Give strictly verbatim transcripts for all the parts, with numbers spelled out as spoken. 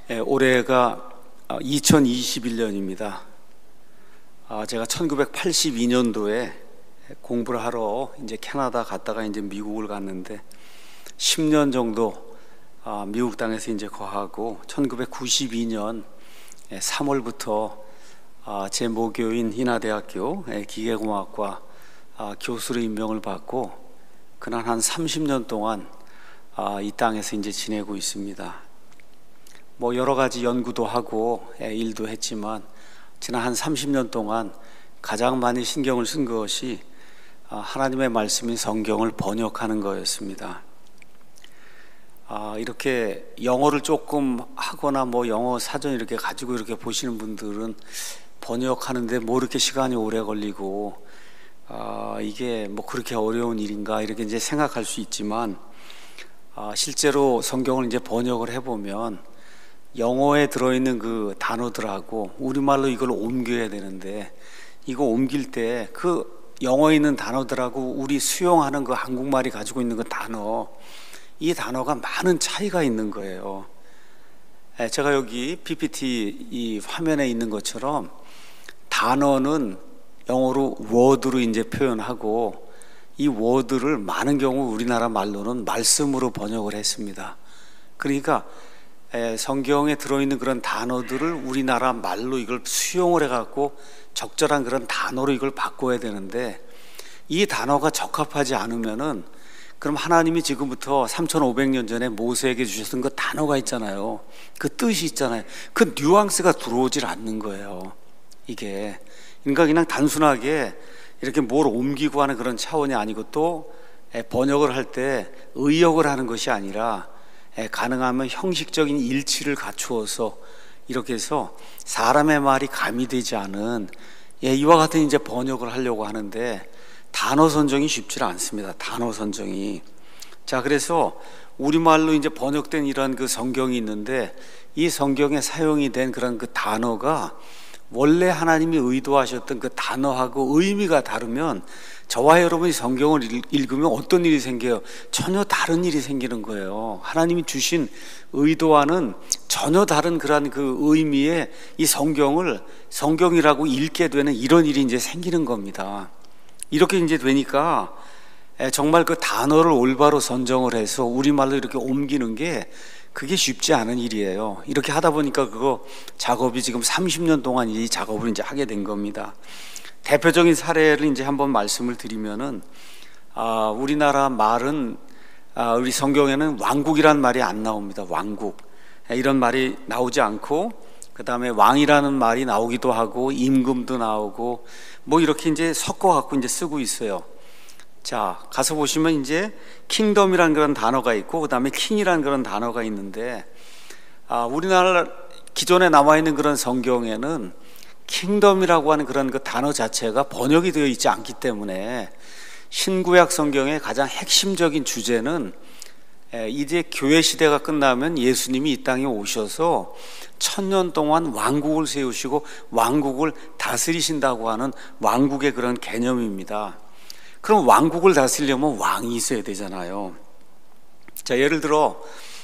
예, 올해가 이천이십일 년입니다. 아, 제가 천구백팔십이 년도에 공부를 하러 이제 캐나다 갔다가 이제 미국을 갔는데 십 년 정도 아, 미국 땅에서 이제 거하고 천구백구십이 년 삼월부터 아, 제 모교인 인하대학교 기계공학과 아, 교수로 임명을 받고 그날 한 삼십 년 동안 아, 이 땅에서 이제 지내고 있습니다. 뭐 여러 가지 연구도 하고 일도 했지만 지난 한 삼십 년 동안 가장 많이 신경을 쓴 것이 하나님의 말씀인 성경을 번역하는 거였습니다. 아, 이렇게 영어를 조금 하거나 뭐 영어 사전 이렇게 가지고 이렇게 보시는 분들은 번역하는데 뭐 이렇게 시간이 오래 걸리고 아, 이게 뭐 그렇게 어려운 일인가 이렇게 이제 생각할 수 있지만 아, 실제로 성경을 이제 번역을 해보면 영어에 들어있는 그 단어들하고 우리말로 이걸 옮겨야 되는데 이거 옮길 때 그 영어에 있는 단어들하고 우리 수용하는 그 한국말이 가지고 있는 그 단어, 이 단어가 많은 차이가 있는 거예요. 제가 여기 피피티 이 화면에 있는 것처럼 단어는 영어로 word로 이제 표현하고 이 word를 많은 경우 우리나라 말로는 말씀으로 번역을 했습니다. 그러니까 성경에 들어있는 그런 단어들을 우리나라 말로 이걸 수용을 해갖고 적절한 그런 단어로 이걸 바꿔야 되는데 이 단어가 적합하지 않으면은 그럼 하나님이 지금부터 삼천오백 년 전에 모세에게 주셨던 그 단어가 있잖아요. 그 뜻이 있잖아요. 그 뉘앙스가 들어오질 않는 거예요. 이게 그러니까 그냥 단순하게 이렇게 뭘 옮기고 하는 그런 차원이 아니고 또 번역을 할 때 의역을 하는 것이 아니라 가능하면 형식적인 일치를 갖추어서 이렇게 해서 사람의 말이 가미되지 않은 이와 같은 이제 번역을 하려고 하는데 단어 선정이 쉽지 않습니다. 단어 선정이. 자, 그래서 우리말로 이제 번역된 이런 그 성경이 있는데 이 성경에 사용이 된 그런 그 단어가 원래 하나님이 의도하셨던 그 단어하고 의미가 다르면 저와 여러분이 성경을 읽으면 어떤 일이 생겨요? 전혀 다른 일이 생기는 거예요. 하나님이 주신 의도와는 전혀 다른 그런 그 의미의 이 성경을 성경이라고 읽게 되는 이런 일이 이제 생기는 겁니다. 이렇게 이제 되니까 정말 그 단어를 올바로 선정을 해서 우리말로 이렇게 옮기는 게 그게 쉽지 않은 일이에요. 이렇게 하다 보니까 그거 작업이 지금 삼십 년 동안 이 작업을 이제 하게 된 겁니다. 대표적인 사례를 이제 한번 말씀을 드리면은 아, 우리나라 말은 아, 우리 성경에는 왕국이란 말이 안 나옵니다. 왕국 이런 말이 나오지 않고 그 다음에 왕이라는 말이 나오기도 하고 임금도 나오고 뭐 이렇게 이제 섞어 갖고 이제 쓰고 있어요. 자, 가서 보시면 이제 킹덤이라는 그런 단어가 있고 그 다음에 킹이라는 그런 단어가 있는데 아, 우리나라 기존에 남아 있는 그런 성경에는 킹덤이라고 하는 그런 그 단어 자체가 번역이 되어 있지 않기 때문에 신구약 성경의 가장 핵심적인 주제는 이제 교회 시대가 끝나면 예수님이 이 땅에 오셔서 천년 동안 왕국을 세우시고 왕국을 다스리신다고 하는 왕국의 그런 개념입니다. 그럼 왕국을 다스리려면 왕이 있어야 되잖아요. 자, 예를 들어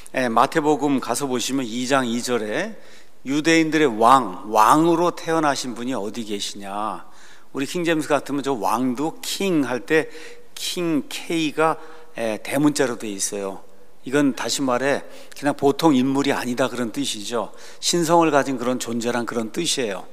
마태복음 가서 보시면 이 장 이 절에 유대인들의 왕, 왕으로 태어나신 분이 어디 계시냐. 우리 킹제임스 같으면 저 왕도 킹 할 때 킹 K가 대문자로 되어 있어요. 이건 다시 말해 그냥 보통 인물이 아니다 그런 뜻이죠. 신성을 가진 그런 존재란 그런 뜻이에요.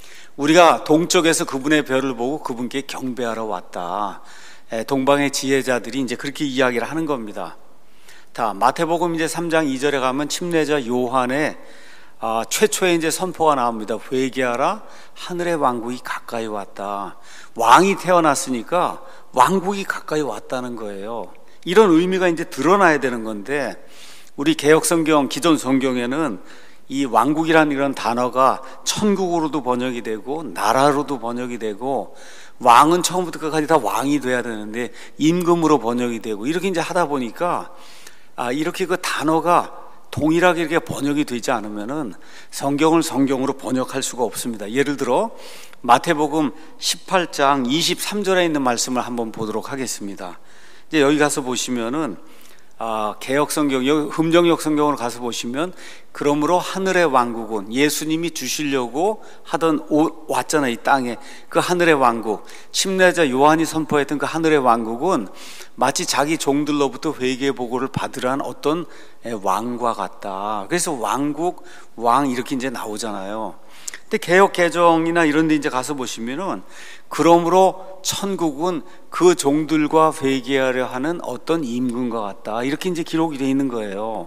우리가 동쪽에서 그분의 별을 보고 그분께 경배하러 왔다. 동방의 지혜자들이 이제 그렇게 이야기를 하는 겁니다. 다 마태복음 이제 삼 장 이 절에 가면 침례자 요한의 아, 최초의 이제 선포가 나옵니다. 회개하라, 하늘의 왕국이 가까이 왔다. 왕이 태어났으니까 왕국이 가까이 왔다는 거예요. 이런 의미가 이제 드러나야 되는 건데 우리 개역 성경, 기존 성경에는 이 왕국이라는 이런 단어가 천국으로도 번역이 되고 나라로도 번역이 되고 왕은 처음부터 끝까지 다 왕이 돼야 되는데 임금으로 번역이 되고 이렇게 이제 하다 보니까 아, 이렇게 그 단어가 동일하게 이렇게 번역이 되지 않으면은 성경을 성경으로 번역할 수가 없습니다. 예를 들어 마태복음 십팔 장 이십삼 절에 있는 말씀을 한번 보도록 하겠습니다. 이제 여기 가서 보시면은 아, 개역 성경, 흠정역 성경으로 가서 보시면 그러므로 하늘의 왕국은 예수님이 주시려고 하던 오, 왔잖아요. 이 땅에 그 하늘의 왕국, 침례자 요한이 선포했던 그 하늘의 왕국은 마치 자기 종들로부터 회개 보고를 받으라는 어떤 왕과 같다. 그래서 왕국, 왕 이렇게 이제 나오잖아요. 근데 개역 개정이나 이런 데 이제 가서 보시면은 그러므로 천국은 그 종들과 회개하려 하는 어떤 임금과 같다. 이렇게 이제 기록이 되어 있는 거예요.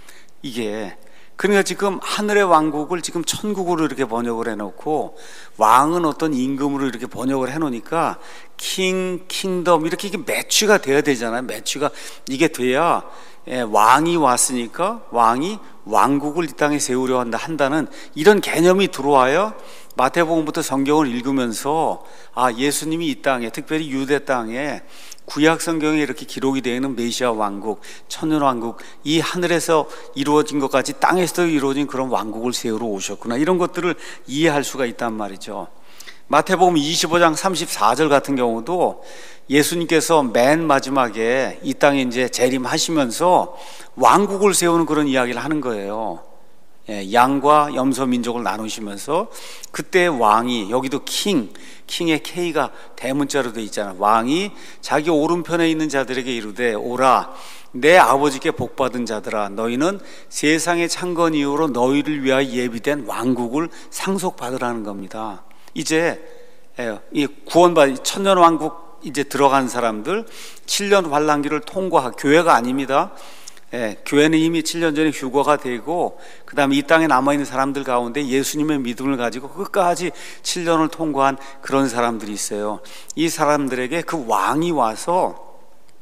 이게. 그러니까 지금 하늘의 왕국을 지금 천국으로 이렇게 번역을 해놓고 왕은 어떤 임금으로 이렇게 번역을 해놓으니까 킹, 킹덤 이렇게 이게 매치가 돼야 되잖아요. 매치가 이게 돼야 예, 왕이 왔으니까 왕이 왕국을 이 땅에 세우려 한다 한다는 이런 개념이 들어와요. 마태복음부터 성경을 읽으면서 아, 예수님이 이 땅에, 특별히 유대 땅에 구약 성경에 이렇게 기록이 되어 있는 메시아 왕국, 천년 왕국, 이 하늘에서 이루어진 것 같이 땅에서도 이루어진 그런 왕국을 세우러 오셨구나, 이런 것들을 이해할 수가 있단 말이죠. 마태복음 이십오 장 삼십사 절 같은 경우도 예수님께서 맨 마지막에 이 땅에 이제 재림하시면서 왕국을 세우는 그런 이야기를 하는 거예요. 예, 양과 염소 민족을 나누시면서 그때 왕이, 여기도 킹, 킹의 K가 대문자로 되어 있잖아. 왕이 자기 오른편에 있는 자들에게 이르되 오라, 내 아버지께 복받은 자들아, 너희는 세상의 창건 이후로 너희를 위하여 예비된 왕국을 상속받으라는 겁니다. 이제 이 구원받은 천년 왕국 이제 들어간 사람들, 칠 년 환란기를 통과, 교회가 아닙니다. 예, 교회는 이미 칠 년 전에 휴거가 되고 그 다음에 이 땅에 남아있는 사람들 가운데 예수님의 믿음을 가지고 끝까지 칠 년을 통과한 그런 사람들이 있어요. 이 사람들에게 그 왕이 와서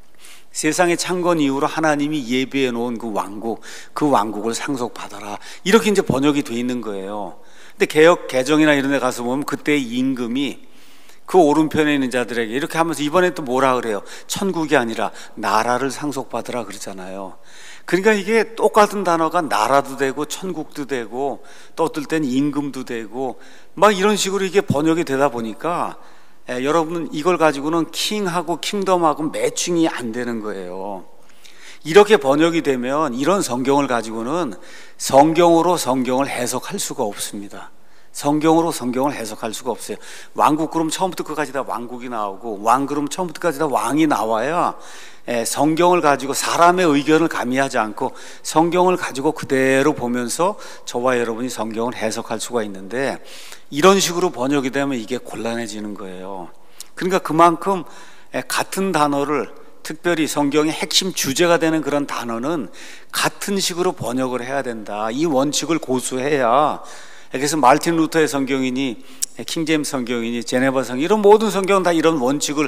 세상의 창건 이후로 하나님이 예비해 놓은 그 왕국, 그 왕국을 상속받아라, 이렇게 이제 번역이 돼 있는 거예요. 근데 개역 개정이나 이런 데 가서 보면 그때의 임금이 그 오른편에 있는 자들에게 이렇게 하면서 이번에 또 뭐라 그래요? 천국이 아니라 나라를 상속받으라 그러잖아요. 그러니까 이게 똑같은 단어가 나라도 되고 천국도 되고 또 어떨 땐 임금도 되고 막 이런 식으로 이게 번역이 되다 보니까 에, 여러분 이걸 가지고는 킹하고 킹덤하고 매칭이 안 되는 거예요. 이렇게 번역이 되면 이런 성경을 가지고는 성경으로 성경을 해석할 수가 없습니다. 성경으로 성경을 해석할 수가 없어요. 왕국 그럼 처음부터 끝까지 다 왕국이 나오고, 왕 그럼 처음부터 끝까지 다 왕이 나와야 성경을 가지고 사람의 의견을 가미하지 않고 성경을 가지고 그대로 보면서 저와 여러분이 성경을 해석할 수가 있는데, 이런 식으로 번역이 되면 이게 곤란해지는 거예요. 그러니까 그만큼 같은 단어를, 특별히 성경의 핵심 주제가 되는 그런 단어는 같은 식으로 번역을 해야 된다, 이 원칙을 고수해야. 그래서 마르틴 루터의 성경이니 킹제임스 성경이니 제네바 성경, 이런 모든 성경은 다 이런 원칙을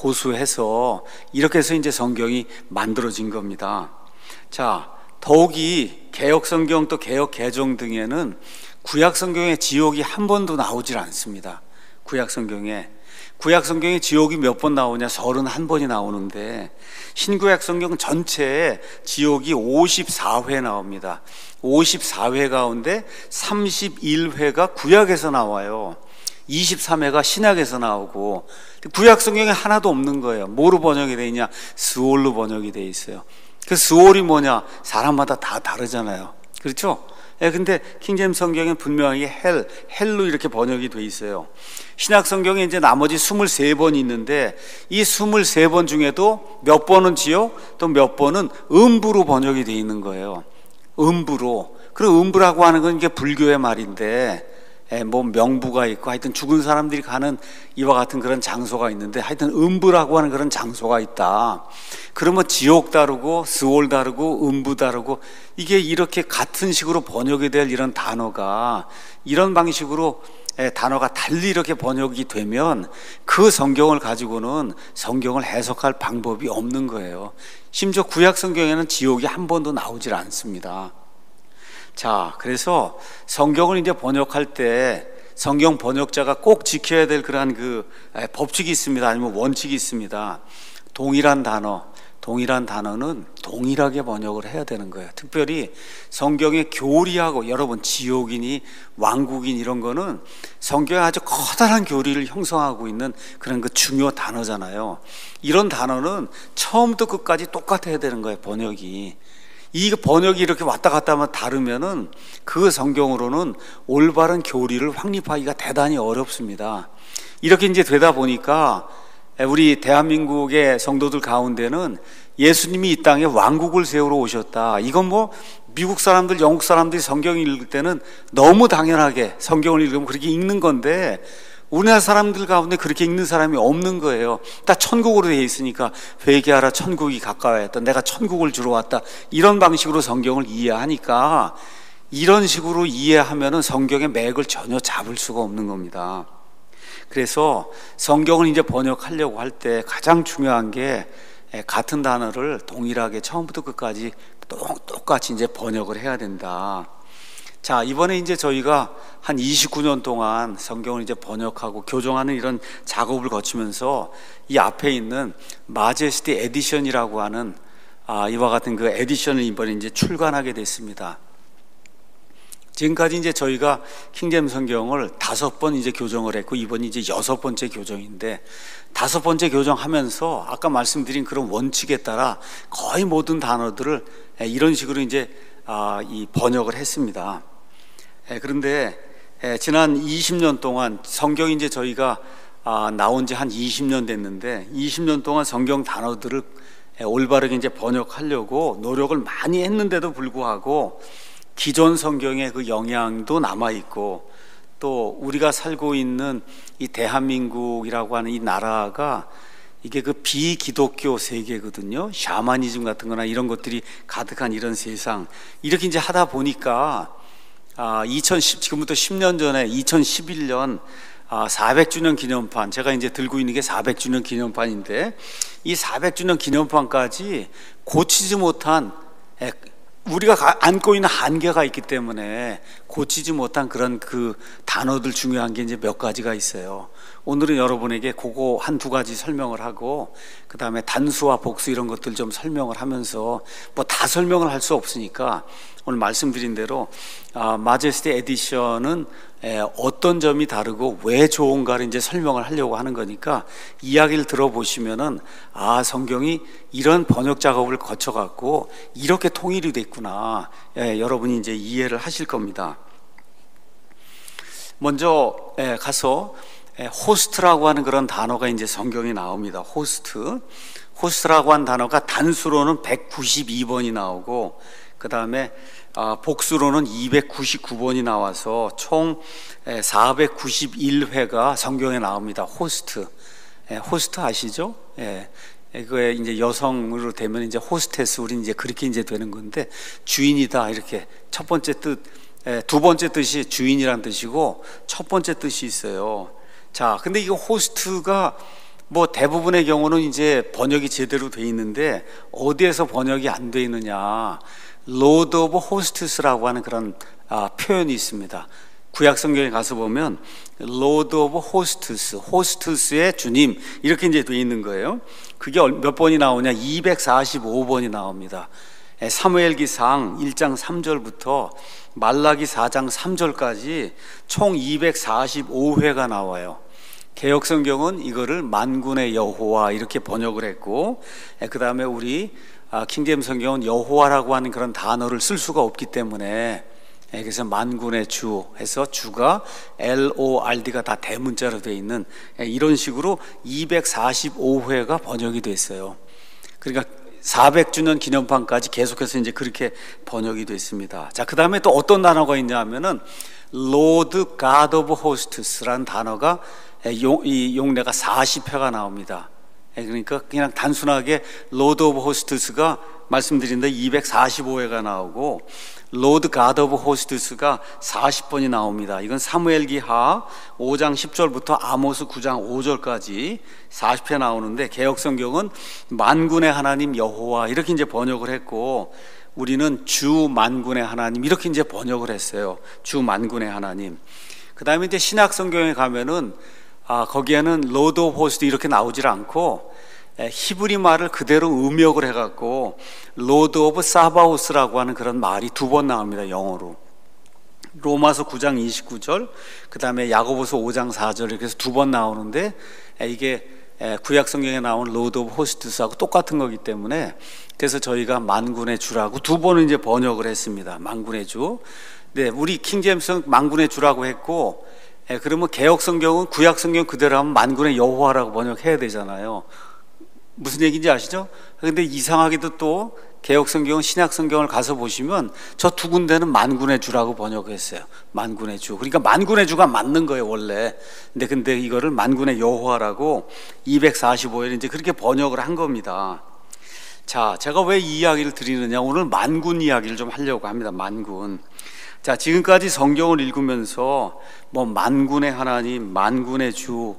고수해서 이렇게 해서 이제 성경이 만들어진 겁니다. 자, 더욱이 개역 성경 또 개역 개정 등에는 구약 성경에 지옥이 한 번도 나오질 않습니다. 구약 성경에 구약 성경에 지옥이 몇 번 나오냐? 서른한 번이 나오는데 신구약 성경 전체에 지옥이 오십사 회 나옵니다. 오십사 회 가운데 삼십일 회가 구약에서 나와요. 이십삼 회가 신약에서 나오고, 구약 성경에 하나도 없는 거예요. 뭐로 번역이 되어 있냐? 스올로 번역이 되어 있어요. 그 스올이 뭐냐? 사람마다 다 다르잖아요. 그렇죠? 예, 근데 킹제임스 성경에 분명하게 헬, 헬로 이렇게 번역이 돼 있어요. 신약 성경에 이제 나머지 이십삼 번이 있는데 이 이십삼 번 중에도 몇 번은 지옥, 또 몇 번은 음부로 번역이 돼 있는 거예요. 음부로. 그리고 음부라고 하는 건 이게 불교의 말인데, 예, 뭐 명부가 있고 하여튼 죽은 사람들이 가는 이와 같은 그런 장소가 있는데, 하여튼 음부라고 하는 그런 장소가 있다. 그러면 지옥 다르고 스올 다르고 음부 다르고, 이게 이렇게 같은 식으로 번역이 될 이런 단어가, 이런 방식으로 예, 단어가 달리 이렇게 번역이 되면 그 성경을 가지고는 성경을 해석할 방법이 없는 거예요. 심지어 구약 성경에는 지옥이 한 번도 나오질 않습니다. 자, 그래서 성경을 이제 번역할 때 성경 번역자가 꼭 지켜야 될 그러한 그 법칙이 있습니다. 아니면 원칙이 있습니다. 동일한 단어, 동일한 단어는 동일하게 번역을 해야 되는 거예요. 특별히 성경의 교리하고, 여러분 지옥이니 왕국인 이런 거는 성경에 아주 커다란 교리를 형성하고 있는 그런 그 중요 단어잖아요. 이런 단어는 처음부터 끝까지 똑같아야 되는 거예요, 번역이. 이 번역이 이렇게 왔다 갔다 하면 다르면은 그 성경으로는 올바른 교리를 확립하기가 대단히 어렵습니다. 이렇게 이제 되다 보니까 우리 대한민국의 성도들 가운데는 예수님이 이 땅에 왕국을 세우러 오셨다, 이건 뭐 미국 사람들, 영국 사람들이 성경을 읽을 때는 너무 당연하게 성경을 읽으면 그렇게 읽는 건데, 우리나라 사람들 가운데 그렇게 읽는 사람이 없는 거예요. 다 천국으로 되어 있으니까 회개하라, 천국이 가까워했다, 내가 천국을 주러 왔다, 이런 방식으로 성경을 이해하니까 이런 식으로 이해하면은 성경의 맥을 전혀 잡을 수가 없는 겁니다. 그래서 성경을 이제 번역하려고 할 때 가장 중요한 게 같은 단어를 동일하게 처음부터 끝까지 똑같이 이제 번역을 해야 된다. 자, 이번에 이제 저희가 한 이십구 년 동안 성경을 이제 번역하고 교정하는 이런 작업을 거치면서 이 앞에 있는 마제스티 에디션이라고 하는 아, 이와 같은 그 에디션을 이번에 이제 출간하게 됐습니다. 지금까지 이제 저희가 킹제임스 성경을 다섯 번 이제 교정을 했고, 이번이 이제 여섯 번째 교정인데, 다섯 번째 교정하면서 아까 말씀드린 그런 원칙에 따라 거의 모든 단어들을 이런 식으로 이제 아, 이 번역을 했습니다. 그런데 지난 이십 년 동안 성경이 이제 저희가 아, 나온 지 한 이십 년 됐는데, 이십 년 동안 성경 단어들을 올바르게 이제 번역하려고 노력을 많이 했는데도 불구하고 기존 성경의 그 영향도 남아있고, 또 우리가 살고 있는 이 대한민국이라고 하는 이 나라가 이게 그 비기독교 세계거든요. 샤머니즘 같은 거나 이런 것들이 가득한 이런 세상, 이렇게 이제 하다 보니까 아, 이천십, 지금부터 십 년 전에 이천십일 년 아, 사백 주년 기념판, 제가 이제 들고 있는 게 사백 주년 기념판인데, 이 사백 주년 기념판까지 고치지 못한, 우리가 안고 있는 한계가 있기 때문에 고치지 못한 그런 그 단어들, 중요한 게 이제 몇 가지가 있어요. 오늘은 여러분에게 그거 한 두 가지 설명을 하고, 그 다음에 단수와 복수 이런 것들 좀 설명을 하면서, 뭐 다 설명을 할 수 없으니까 오늘 말씀드린 대로 아, 마제스티 에디션은 에, 어떤 점이 다르고 왜 좋은가를 이제 설명을 하려고 하는 거니까, 이야기를 들어보시면은 아, 성경이 이런 번역 작업을 거쳐갖고 이렇게 통일이 됐구나, 예, 여러분이 이제 이해를 하실 겁니다. 먼저 예, 가서 예, 호스트라고 하는 그런 단어가 이제 성경에 나옵니다. 호스트, 호스트라고 하는 단어가 단수로는 백구십이 번이 나오고, 그 다음에 아, 복수로는 이백구십구 번이 나와서 총 사백구십일 회가 성경에 나옵니다. 호스트, 예, 호스트 아시죠? 예, 그게 이제 여성으로 되면 이제 호스테스, 우리 이제 그렇게 이제 되는 건데, 주인이다, 이렇게 첫 번째 뜻, 예, 두 번째 뜻이 주인이란 뜻이고, 첫 번째 뜻이 있어요. 자, 근데 이거 호스트가 뭐 대부분의 경우는 이제 번역이 제대로 돼 있는데, 어디에서 번역이 안 돼 있느냐, Lord of Hostes라고 하는 그런 아, 표현이 있습니다. 구약 성경에 가서 보면 Lord of Hostes, 호스트스의 주님, 이렇게 이제 돼 있는 거예요. 그게 몇 번이 나오냐, 이백사십오 번이 나옵니다. 사무엘기상 일 장 삼 절부터 말라기 사 장 삼 절까지 총 이백사십오 회가 나와요. 개역성경은 이거를 만군의 여호와 이렇게 번역을 했고, 그 다음에 우리 킹제임스 성경은 여호와라고 하는 그런 단어를 쓸 수가 없기 때문에, 그래서 만군의 주 해서 주가 엘 오 알 디가 다 대문자로 되어 있는 이런 식으로 이백사십오 회가 번역이 됐어요. 그러니까 사백 주년 기념판까지 계속해서 이제 그렇게 번역이 됐습니다. 자, 그 다음에 또 어떤 단어가 있냐 하면은 Lord God of Hostes라는 단어가 이 용례가 사십 회가 나옵니다. 그러니까 그냥 단순하게 Lord of Hostes가 말씀드린 데 이백사십오 회가 나오고, Lord God of Hostes가 사십 번이 나옵니다. 이건 사무엘기하 오 장 십 절부터 아모스 구 장 오 절까지 사십 회 나오는데, 개역성경은 만군의 하나님 여호와 이렇게 이제 번역을 했고, 우리는 주 만군의 하나님 이렇게 이제 번역을 했어요. 주 만군의 하나님. 그 다음에 이제 신약 성경에 가면은 아, 거기에는 Lord of Hosts 이렇게 나오질 않고 히브리 말을 그대로 음역을 해갖고 로드 오브 사바오스라고 하는 그런 말이 두 번 나옵니다. 영어로. 로마서 구 장 이십구 절, 그 다음에 야고보서 오 장 사 절 이렇게 해서 두 번 나오는데 이게 구약 성경에 나온 로드 오브 호스트스하고 똑같은 거기 때문에 그래서 저희가 만군의 주라고 두 번은 이제 번역을 했습니다. 만군의 주. 네, 우리 킹제임스는 만군의 주라고 했고, 그러면 개역 성경은 구약 성경 그대로 하면 만군의 여호와라고 번역해야 되잖아요. 무슨 얘기인지 아시죠? 근데 이상하게도 또 개역 성경은 신약 성경을 가서 보시면 저 두 군데는 만군의 주라고 번역했어요. 만군의 주. 그러니까 만군의 주가 맞는 거예요, 원래. 근데 근데 이거를 만군의 여호와라고 이백사십오 일 이제 그렇게 번역을 한 겁니다. 자, 제가 왜 이 이야기를 드리느냐? 오늘 만군 이야기를 좀 하려고 합니다. 만군. 자, 지금까지 성경을 읽으면서 뭐 만군의 하나님, 만군의 주,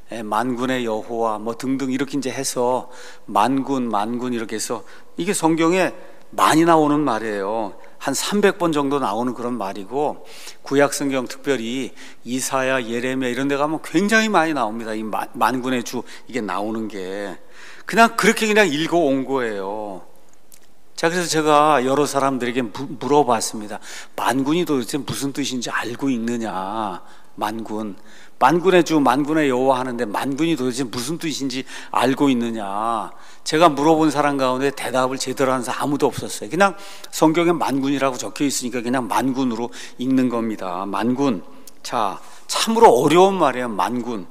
만군의 여호와 뭐 등등 이렇게 이제 해서 만군 만군 이렇게 해서 이게 성경에 많이 나오는 말이에요. 한 삼백 번 정도 나오는 그런 말이고, 구약 성경 특별히 이사야, 예레미야 이런 데 가면 굉장히 많이 나옵니다. 이 만군의 주 이게 나오는 게 그냥 그렇게 그냥 읽어온 거예요. 자, 그래서 제가 여러 사람들에게 물어봤습니다. 만군이 도대체 무슨 뜻인지 알고 있느냐? 만군, 만군의 주, 만군의 여호와 하는데 만군이 도대체 무슨 뜻인지 알고 있느냐? 제가 물어본 사람 가운데 대답을 제대로 하는 사람 아무도 없었어요. 그냥 성경에 만군이라고 적혀 있으니까 그냥 만군으로 읽는 겁니다. 만군. 자, 참으로 어려운 말이에요. 만군.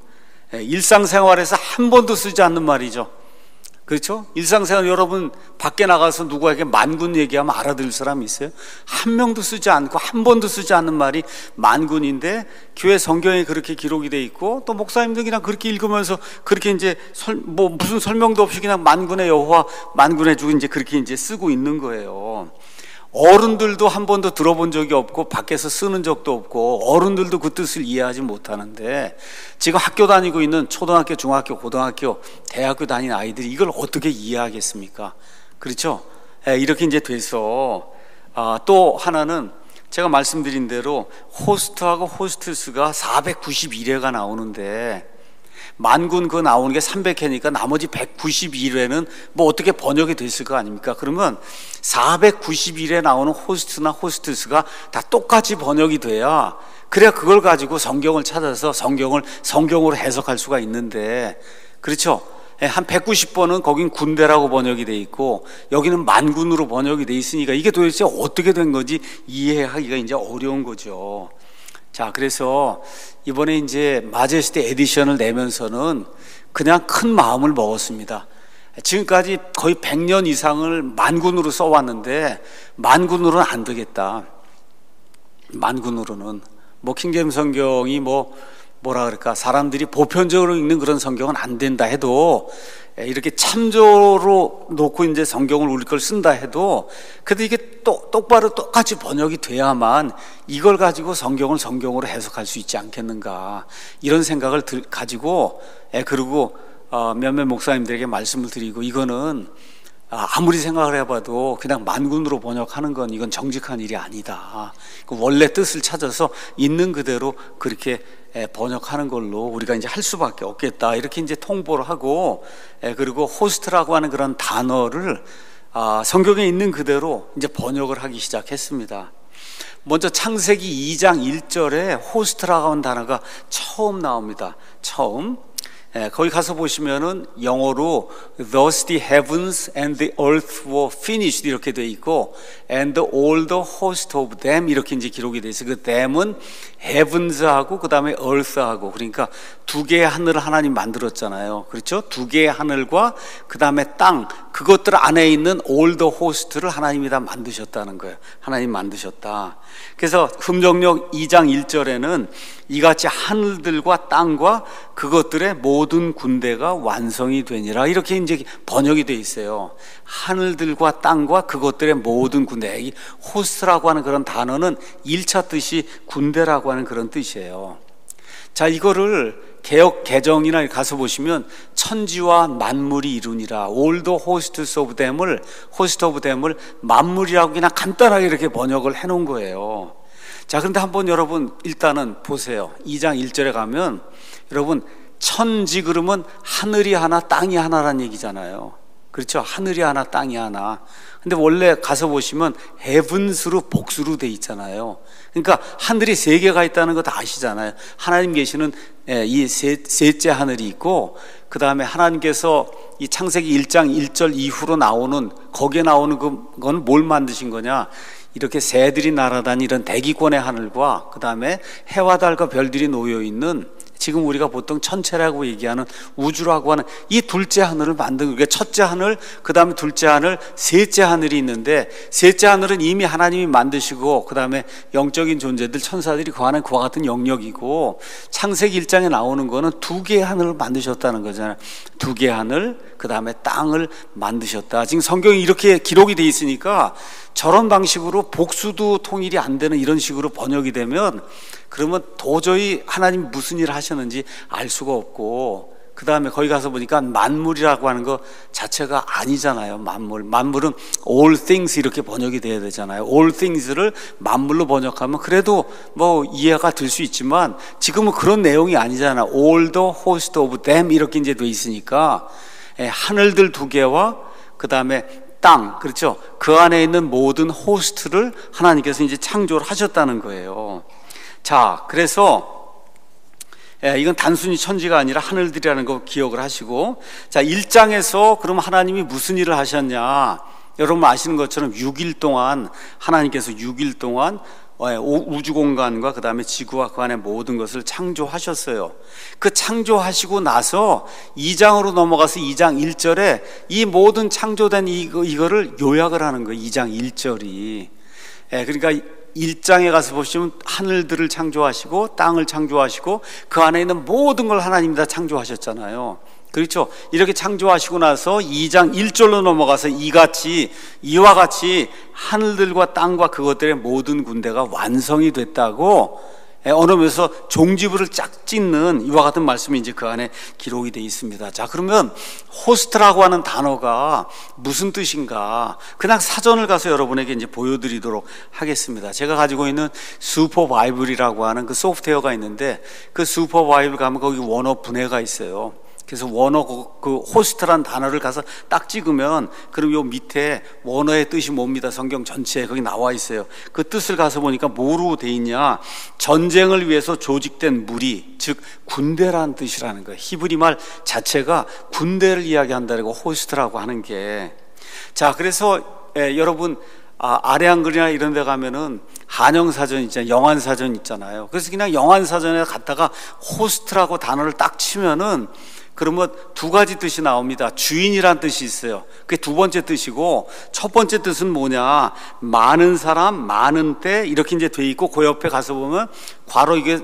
일상생활에서 한 번도 쓰지 않는 말이죠. 그렇죠? 일상생활 여러분 밖에 나가서 누구에게 만군 얘기하면 알아들을 사람이 있어요? 한 명도 쓰지 않고 한 번도 쓰지 않는 말이 만군인데 교회 성경에 그렇게 기록이 돼 있고 또 목사님들 그냥 그렇게 읽으면서 그렇게 이제 설, 뭐 무슨 설명도 없이 그냥 만군의 여호와, 만군의 주 이제 그렇게 이제 쓰고 있는 거예요. 어른들도 한 번도 들어본 적이 없고 밖에서 쓰는 적도 없고 어른들도 그 뜻을 이해하지 못하는데 지금 학교 다니고 있는 초등학교, 중학교, 고등학교, 대학교 다니는 아이들이 이걸 어떻게 이해하겠습니까? 그렇죠? 이렇게 이제 돼서 아, 또 하나는 제가 말씀드린 대로 호스트하고 호스트스가 사백구십일 회가 나오는데 만군 그 나오는 게 삼백 회니까 나머지 백구십일 회는 뭐 어떻게 번역이 됐을 거 아닙니까? 그러면 사백구십일 회 나오는 호스트나 호스트스가 다 똑같이 번역이 돼야 그래야 그걸 가지고 성경을 찾아서 성경을 성경으로 해석할 수가 있는데, 그렇죠? 한 백구십 번은 거긴 군대라고 번역이 돼 있고 여기는 만군으로 번역이 돼 있으니까 이게 도대체 어떻게 된 건지 이해하기가 이제 어려운 거죠. 자, 그래서 이번에 이제 마제스티 에디션을 내면서는 그냥 큰 마음을 먹었습니다. 지금까지 거의 백 년 이상을 만군으로 써왔는데 만군으로는 안 되겠다. 만군으로는 뭐 킹제임 성경이 뭐 뭐라 그럴까, 사람들이 보편적으로 읽는 그런 성경은 안 된다 해도 이렇게 참조로 놓고 이제 성경을 우리 걸 쓴다 해도 그래도 이게 또 똑바로 똑같이 번역이 돼야만 이걸 가지고 성경을 성경으로 해석할 수 있지 않겠는가, 이런 생각을 들, 가지고 예, 그리고 어, 몇몇 목사님들에게 말씀을 드리고 이거는 아무리 생각을 해봐도 그냥 만군으로 번역하는 건 이건 정직한 일이 아니다. 원래 뜻을 찾아서 있는 그대로 그렇게 번역하는 걸로 우리가 이제 할 수밖에 없겠다. 이렇게 이제 통보를 하고, 그리고 호스트라고 하는 그런 단어를 성경에 있는 그대로 이제 번역을 하기 시작했습니다. 먼저 창세기 이 장 일 절에 호스트라고 하는 단어가 처음 나옵니다. 처음. 예, 거기 가서 보시면은 영어로 Thus the heavens and the earth were finished 이렇게 돼 있고 and all the host of them 이렇게 이제 기록이 돼 있어요. 그 them은 heavens하고 그 다음에 earth하고, 그러니까 두 개의 하늘을 하나님 만들었잖아요. 그렇죠? 두 개의 하늘과 그 다음에 땅, 그것들 안에 있는 all the host를 하나님이 다 만드셨다는 거예요. 하나님 만드셨다. 그래서 흠정력 이 장 일 절에는 이같이 하늘들과 땅과 그것들의 모든 군대가 완성이 되니라 이렇게 이제 번역이 돼 있어요. 하늘들과 땅과 그것들의 모든 군대, 이 호스트라고 하는 그런 단어는 일 차 뜻이 군대라고 하는 그런 뜻이에요. 자, 이거를 개역 개정이나 가서 보시면 천지와 만물이 이루니라, all the hosts of them을 host of them을 만물이라고 그냥 간단하게 이렇게 번역을 해놓은 거예요. 자, 그런데 한번 여러분 일단은 보세요. 이 장 일 절에 가면 여러분 천지 그러면 하늘이 하나 땅이 하나란 얘기잖아요. 그렇죠? 하늘이 하나 땅이 하나. 근데 원래 가서 보시면 heavens로 복수로 돼 있잖아요. 그러니까 하늘이 세 개가 있다는 거 다 아시잖아요. 하나님 계시는 이 세, 셋째 하늘이 있고, 그 다음에 하나님께서 이 창세기 일 장 일 절 이후로 나오는, 거기에 나오는 그건 뭘 만드신 거냐, 이렇게 새들이 날아다니는 대기권의 하늘과 그 다음에 해와 달과 별들이 놓여 있는, 지금 우리가 보통 천체라고 얘기하는 우주라고 하는 이 둘째 하늘을 만든 거예요. 첫째 하늘, 그 다음에 둘째 하늘, 셋째 하늘이 있는데, 셋째 하늘은 이미 하나님이 만드시고, 그 다음에 영적인 존재들, 천사들이 거하는 그와 같은 영역이고, 창세기 일 장에 나오는 거는 두 개의 하늘을 만드셨다는 거잖아요. 두 개의 하늘, 그 다음에 땅을 만드셨다. 지금 성경이 이렇게 기록이 돼 있으니까 저런 방식으로 복수도 통일이 안 되는 이런 식으로 번역이 되면, 그러면 도저히 하나님이 무슨 일을 하셨는지 알 수가 없고, 그 다음에 거기 가서 보니까 만물이라고 하는 거 자체가 아니잖아요. 만물, 만물은 all things 이렇게 번역이 돼야 되잖아요. all things를 만물로 번역하면 그래도 뭐 이해가 될 수 있지만, 지금은 그런 내용이 아니잖아요. all the host of them 이렇게 이제 돼 있으니까, 예, 하늘들 두 개와 그 다음에 땅, 그렇죠? 그 안에 있는 모든 호스트를 하나님께서 이제 창조를 하셨다는 거예요. 자, 그래서 예, 이건 단순히 천지가 아니라 하늘들이라는 거 기억을 하시고, 자, 일 장에서 그럼 하나님이 무슨 일을 하셨냐, 여러분 아시는 것처럼 육 일 동안 하나님께서 육 일 동안 우주 공간과 그 다음에 지구와 그 안에 모든 것을 창조하셨어요. 그 창조하시고 나서 이 장으로 넘어가서 이 장 일 절에 이 모든 창조된 이거, 이거를 요약을 하는 거예요. 이 장 일 절이. 예, 그러니까 일 장에 가서 보시면 하늘들을 창조하시고 땅을 창조하시고 그 안에 있는 모든 걸 하나님이 다 창조하셨잖아요. 그렇죠? 이렇게 창조하시고 나서 이 장 일 절로 넘어가서 이같이, 이와 같이 하늘들과 땅과 그것들의 모든 군대가 완성이 됐다고 어느 면에서 종지부를 쫙 찍는 이와 같은 말씀이 이제 그 안에 기록이 되어 있습니다. 자, 그러면 호스트라고 하는 단어가 무슨 뜻인가? 그냥 사전을 가서 여러분에게 이제 보여드리도록 하겠습니다. 제가 가지고 있는 슈퍼 바이블이라고 하는 그 소프트웨어가 있는데, 그 슈퍼 바이블 가면 거기 원어 분해가 있어요. 그래서 원어 그 호스트란 단어를 가서 딱 찍으면, 그럼 요 밑에 원어의 뜻이 뭡니다. 성경 전체에 거기 나와 있어요. 그 뜻을 가서 보니까 뭐로 돼 있냐, 전쟁을 위해서 조직된 무리, 즉 군대라는 뜻이라는 거예요. 히브리 말 자체가 군대를 이야기한다고 호스트라고 하는 게. 자, 그래서 예, 여러분 아, 아래 한글이나 이런 데 가면은 한영사전 있잖아요. 영한사전 있잖아요. 그래서 그냥 영한사전에 갔다가 호스트라고 단어를 딱 치면은, 그러면 두 가지 뜻이 나옵니다. 주인이란 뜻이 있어요. 그게 두 번째 뜻이고, 첫 번째 뜻은 뭐냐, 많은 사람, 많은 때 이렇게 이제 돼 있고, 그 옆에 가서 보면 괄호, 이게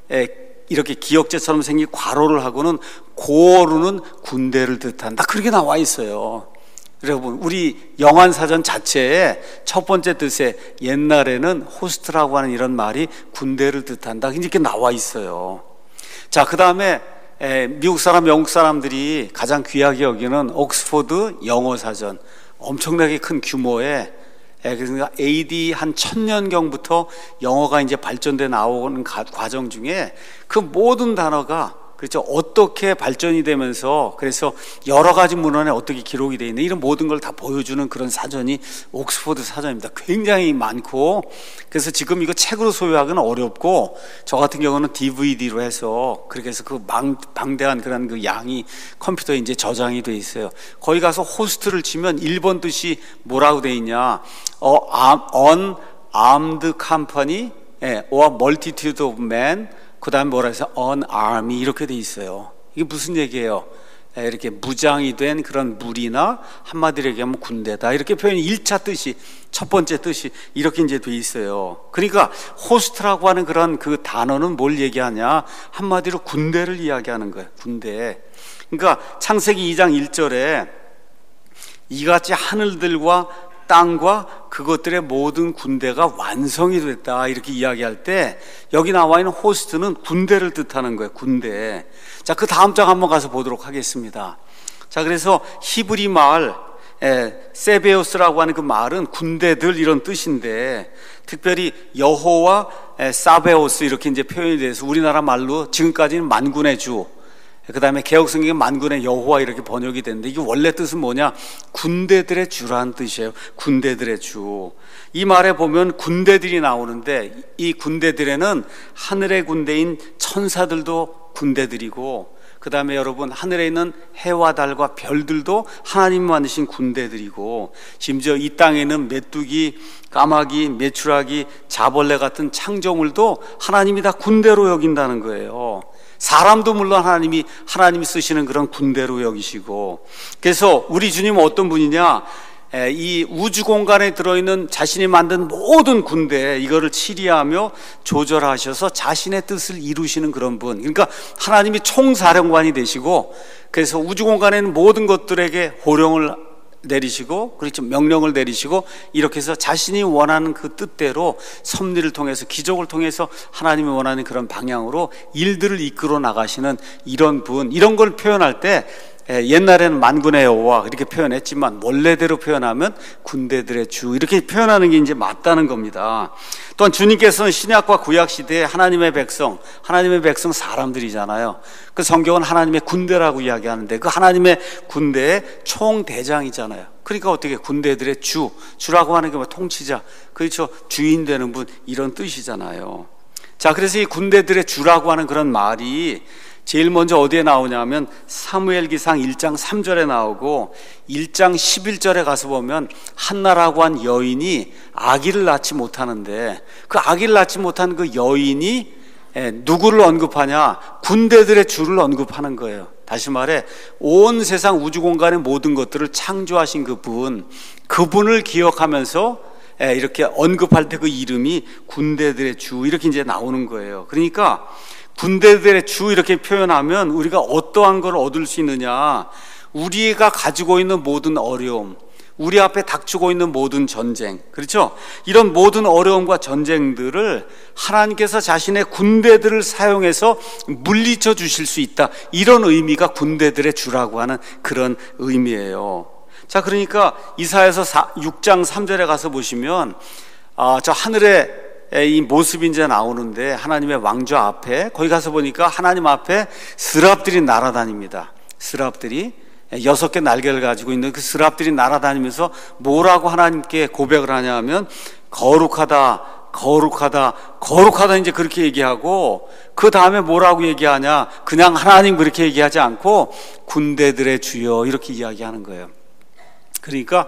이렇게 기역제처럼 생긴 괄호를 하고는 고어로는 군대를 뜻한다, 그렇게 나와 있어요. 여러분, 우리 영한사전 자체에 첫 번째 뜻에 옛날에는 호스트라고 하는 이런 말이 군대를 뜻한다, 이렇게 나와 있어요. 자, 그 다음에 에, 미국 사람, 영국 사람들이 가장 귀하게 여기는 옥스포드 영어사전, 엄청나게 큰 규모의, 에, 그러니까 에이디 한 천년경부터 영어가 이제 발전돼 나오는 가, 과정 중에 그 모든 단어가, 그렇죠, 어떻게 발전이 되면서, 그래서 여러 가지 문헌에 어떻게 기록이 되어 있는 이런 모든 걸 다 보여주는 그런 사전이 옥스포드 사전입니다. 굉장히 많고, 그래서 지금 이거 책으로 소유하기는 어렵고, 저 같은 경우는 디브이디로 해서, 그렇게 해서 그 망, 방대한 그런 그 양이 컴퓨터에 이제 저장이 돼 있어요. 거기 가서 호스트를 치면 일 번 뜻이 뭐라고 돼 있냐, 어, unarmed company, 예, or multitude of men, 그 다음에 뭐라 해서 an army 이렇게 돼 있어요. 이게 무슨 얘기예요? 이렇게 무장이 된 그런 무리나, 한마디로 얘기하면 군대다, 이렇게 표현이 일 차 뜻이, 첫 번째 뜻이 이렇게 이제 돼 있어요. 그러니까 호스트라고 하는 그런 그 단어는 뭘 얘기하냐, 한마디로 군대를 이야기하는 거예요. 군대. 그러니까 창세기 이 장 일 절에 이같이 하늘들과 땅과 그것들의 모든 군대가 완성이 됐다, 이렇게 이야기할 때 여기 나와 있는 호스트는 군대를 뜻하는 거예요. 군대. 자, 그 다음 장 한번 가서 보도록 하겠습니다. 자, 그래서 히브리 말 에, 세베오스라고 하는 그 말은 군대들 이런 뜻인데, 특별히 여호와 에, 사베오스 이렇게 이제 표현이 돼서 우리나라 말로 지금까지는 만군의 주, 그 다음에 개혁성경에 만군의 여호와 이렇게 번역이 됐는데 이게 원래 뜻은 뭐냐? 군대들의 주라는 뜻이에요. 군대들의 주. 이 말에 보면 군대들이 나오는데 이 군대들에는 하늘의 군대인 천사들도 군대들이고, 그 다음에 여러분 하늘에 있는 해와 달과 별들도 하나님이 만드신 군대들이고, 심지어 이 땅에 있는 메뚜기, 까마귀, 메추라기, 자벌레 같은 창조물도 하나님이 다 군대로 여긴다는 거예요. 사람도 물론 하나님이 하나님이 쓰시는 그런 군대로 여기시고, 그래서 우리 주님은 어떤 분이냐? 이 우주 공간에 들어있는 자신이 만든 모든 군대 이거를 치리하며 조절하셔서 자신의 뜻을 이루시는 그런 분. 그러니까 하나님이 총사령관이 되시고, 그래서 우주 공간에 있는 모든 것들에게 호령을 내리시고, 그렇죠, 명령을 내리시고, 이렇게 해서 자신이 원하는 그 뜻대로 섭리를 통해서, 기적을 통해서 하나님이 원하는 그런 방향으로 일들을 이끌어 나가시는 이런 분. 이런 걸 표현할 때 옛날에는 만군의 여호와 이렇게 표현했지만 원래대로 표현하면 군대들의 주 이렇게 표현하는 게 이제 맞다는 겁니다. 또한 주님께서는 신약과 구약 시대에 하나님의 백성, 하나님의 백성 사람들이잖아요. 그 성경은 하나님의 군대라고 이야기하는데 그 하나님의 군대의 총대장이잖아요. 그러니까 어떻게 군대들의 주, 주라고 하는 게 뭐 통치자, 그렇죠, 주인 되는 분, 이런 뜻이잖아요. 자, 그래서 이 군대들의 주라고 하는 그런 말이 제일 먼저 어디에 나오냐면 사무엘기상 일 장 삼 절에 나오고, 일 장 십일 절에 가서 보면 한나라고 한 여인이 아기를 낳지 못하는데 그 아기를 낳지 못한 그 여인이 누구를 언급하냐? 군대들의 주를 언급하는 거예요. 다시 말해 온 세상 우주 공간의 모든 것들을 창조하신 그분, 그분을 기억하면서 이렇게 언급할 때 그 이름이 군대들의 주 이렇게 이제 나오는 거예요. 그러니까 군대들의 주 이렇게 표현하면 우리가 어떠한 걸 얻을 수 있느냐? 우리가 가지고 있는 모든 어려움, 우리 앞에 닥치고 있는 모든 전쟁, 그렇죠? 이런 모든 어려움과 전쟁들을 하나님께서 자신의 군대들을 사용해서 물리쳐 주실 수 있다, 이런 의미가 군대들의 주라고 하는 그런 의미예요. 자, 그러니까 이사야서 육 장 삼 절에 가서 보시면 아, 저 하늘에 이 모습이 이제 나오는데 하나님의 왕좌 앞에, 거기 가서 보니까 하나님 앞에 스랍들이 날아다닙니다. 스랍들이 여섯 개 날개를 가지고 있는 그 스랍들이 날아다니면서 뭐라고 하나님께 고백을 하냐 하면 거룩하다, 거룩하다, 거룩하다 이제 그렇게 얘기하고, 그 다음에 뭐라고 얘기하냐? 그냥 하나님 그렇게 얘기하지 않고 군대들의 주여 이렇게 이야기하는 거예요. 그러니까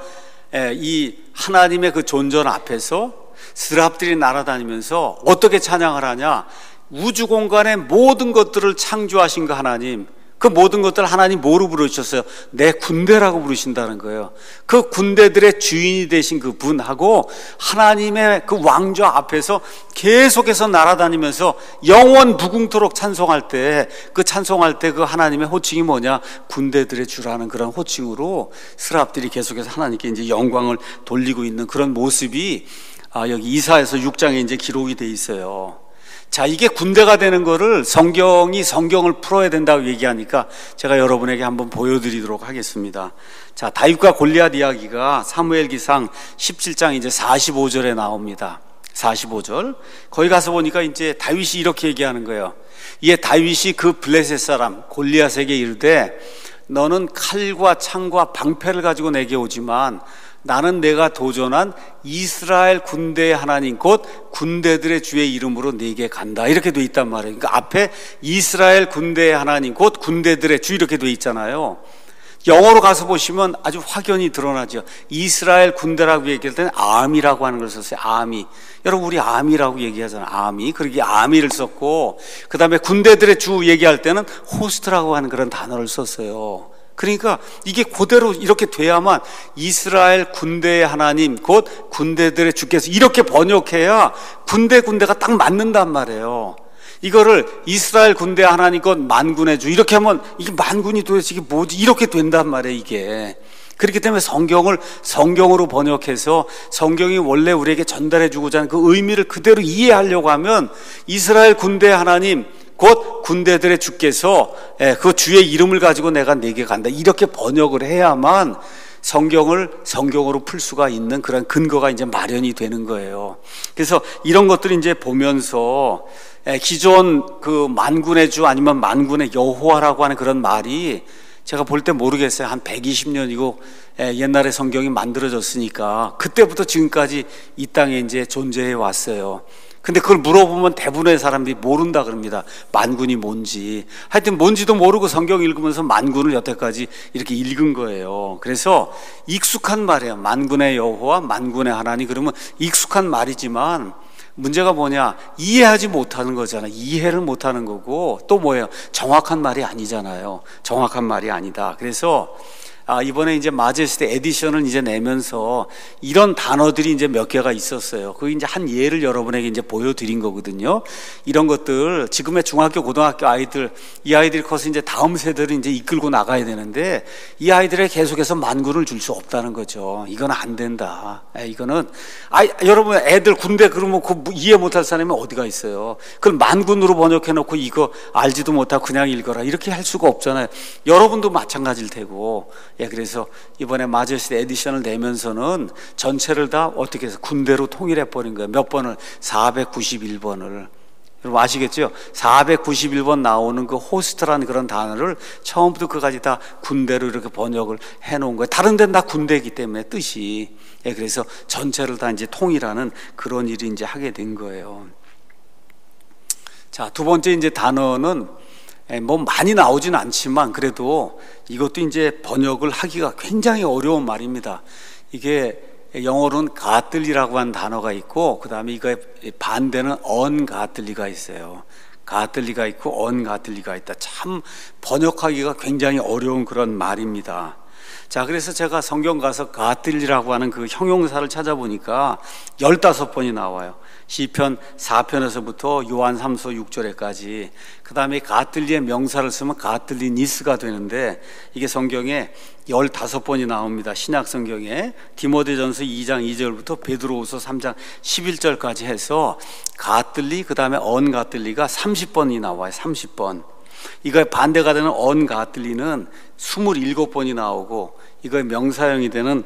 이 하나님의 그 존전 앞에서 스랍들이 날아다니면서 어떻게 찬양을 하냐? 우주 공간의 모든 것들을 창조하신 그 하나님, 그 모든 것들을 하나님 뭐로 부르셨어요? 내 군대라고 부르신다는 거예요. 그 군대들의 주인이 되신 그 분하고 하나님의 그 왕좌 앞에서 계속해서 날아다니면서 영원 무궁토록 찬송할 때, 그 찬송할 때 그 하나님의 호칭이 뭐냐? 군대들의 주라는 그런 호칭으로 스랍들이 계속해서 하나님께 이제 영광을 돌리고 있는 그런 모습이 아, 여기 이사야서 육 장에 이제 기록이 돼 있어요. 자, 이게 군대가 되는 거를 성경이 성경을 풀어야 된다고 얘기하니까 제가 여러분에게 한번 보여드리도록 하겠습니다. 자, 다윗과 골리앗 이야기가 사무엘기상 십칠 장 이제 사십오 절에 나옵니다. 사십오 절. 거기 가서 보니까 이제 다윗이 이렇게 얘기하는 거예요. 이에 다윗이 그 블레셋 사람 골리앗에게 이르되 너는 칼과 창과 방패를 가지고 내게 오지만 나는 내가 도전한 이스라엘 군대의 하나님 곧 군대들의 주의 이름으로 네게 간다, 이렇게 돼 있단 말이에요. 그러니까 앞에 이스라엘 군대의 하나님 곧 군대들의 주 이렇게 돼 있잖아요. 영어로 가서 보시면 아주 확연히 드러나죠. 이스라엘 군대라고 얘기할 때는 아미라고 하는 걸 썼어요. 아미. 여러분 우리 아미라고 얘기하잖아요. 아미. 그러기에 아미를 썼고, 그 다음에 군대들의 주 얘기할 때는 호스트라고 하는 그런 단어를 썼어요. 그러니까 이게 그대로 이렇게 돼야만 이스라엘 군대의 하나님 곧 군대들의 주께서 이렇게 번역해야 군대 군대가 딱 맞는단 말이에요. 이거를 이스라엘 군대 하나님 곧 만군의 주 이렇게 하면 이게 만군이 도대체 이게 뭐지? 이렇게 된단 말이에요, 이게. 그렇기 때문에 성경을 성경으로 번역해서 성경이 원래 우리에게 전달해 주고자 하는 그 의미를 그대로 이해하려고 하면 이스라엘 군대 하나님 곧 군대들의 주께서 그 주의 이름을 가지고 내가 네게 간다, 이렇게 번역을 해야만 성경을 성경으로 풀 수가 있는 그런 근거가 이제 마련이 되는 거예요. 그래서 이런 것들을 이제 보면서 기존 그 만군의 주 아니면 만군의 여호와라고 하는 그런 말이 제가 볼 때 모르겠어요. 한 백이십 년이고 옛날에 성경이 만들어졌으니까 그때부터 지금까지 이 땅에 이제 존재해 왔어요. 근데 그걸 물어보면 대부분의 사람들이 모른다 그럽니다. 만군이 뭔지. 하여튼 뭔지도 모르고 성경 읽으면서 만군을 여태까지 이렇게 읽은 거예요. 그래서 익숙한 말이에요. 만군의 여호와, 만군의 하나님. 그러면 익숙한 말이지만 문제가 뭐냐? 이해하지 못하는 거잖아요. 이해를 못하는 거고 또 뭐예요? 정확한 말이 아니잖아요. 정확한 말이 아니다. 그래서 아, 이번에 이제 마제스티 에디션을 이제 내면서 이런 단어들이 이제 몇 개가 있었어요. 그 이제 한 예를 여러분에게 이제 보여드린 거거든요. 이런 것들 지금의 중학교, 고등학교 아이들, 이 아이들이 커서 이제 다음 세대를 이제 이끌고 나가야 되는데 이 아이들에 계속해서 만군을 줄 수 없다는 거죠. 이건 안 된다. 이거는 아, 여러분 애들 군대 그러면 그 이해 못할 사람이 어디가 있어요? 그걸 만군으로 번역해놓고 이거 알지도 못하고 그냥 읽어라 이렇게 할 수가 없잖아요. 여러분도 마찬가지일 테고. 예, 그래서 이번에 마제스티 에디션을 내면서는 전체를 다 어떻게 해서 군대로 통일해 버린 거예요. 몇 번을? 사백구십일 번을. 여러분 아시겠죠? 사백구십일 번 나오는 그 호스트라는 그런 단어를 처음부터 끝까지 다 군대로 이렇게 번역을 해 놓은 거예요. 다른 데는 다 군대이기 때문에 뜻이. 예, 그래서 전체를 다 이제 통일하는 그런 일이 이제 하게 된 거예요. 자, 두 번째 이제 단어는 뭐 많이 나오진 않지만 그래도 이것도 이제 번역을 하기가 굉장히 어려운 말입니다. 이게 영어로는 가틀리라고 하는 단어가 있고 그 다음에 이거 반대는 언가틀리가 있어요. 가틀리가 있고 언가틀리가 있다. 참 번역하기가 굉장히 어려운 그런 말입니다. 자, 그래서 제가 성경 가서 가틀리라고 하는 그 형용사를 찾아보니까 열다섯 번이 나와요. 시편 사 편에서부터 요한 삼 서 육 절에까지. 그 다음에 가틀리의 명사를 쓰면 가틀리니스가 되는데 이게 성경에 열다섯 번이 나옵니다. 신약 성경에 디모데전서 이 장 이 절부터 베드로후서 삼 장 십일 절까지 해서 가틀리 그 다음에 언가틀리가 삼십 번이 나와요. 삼십 번. 이거의 반대가 되는 언가틀리는 이십칠 번이 나오고 이거의 명사형이 되는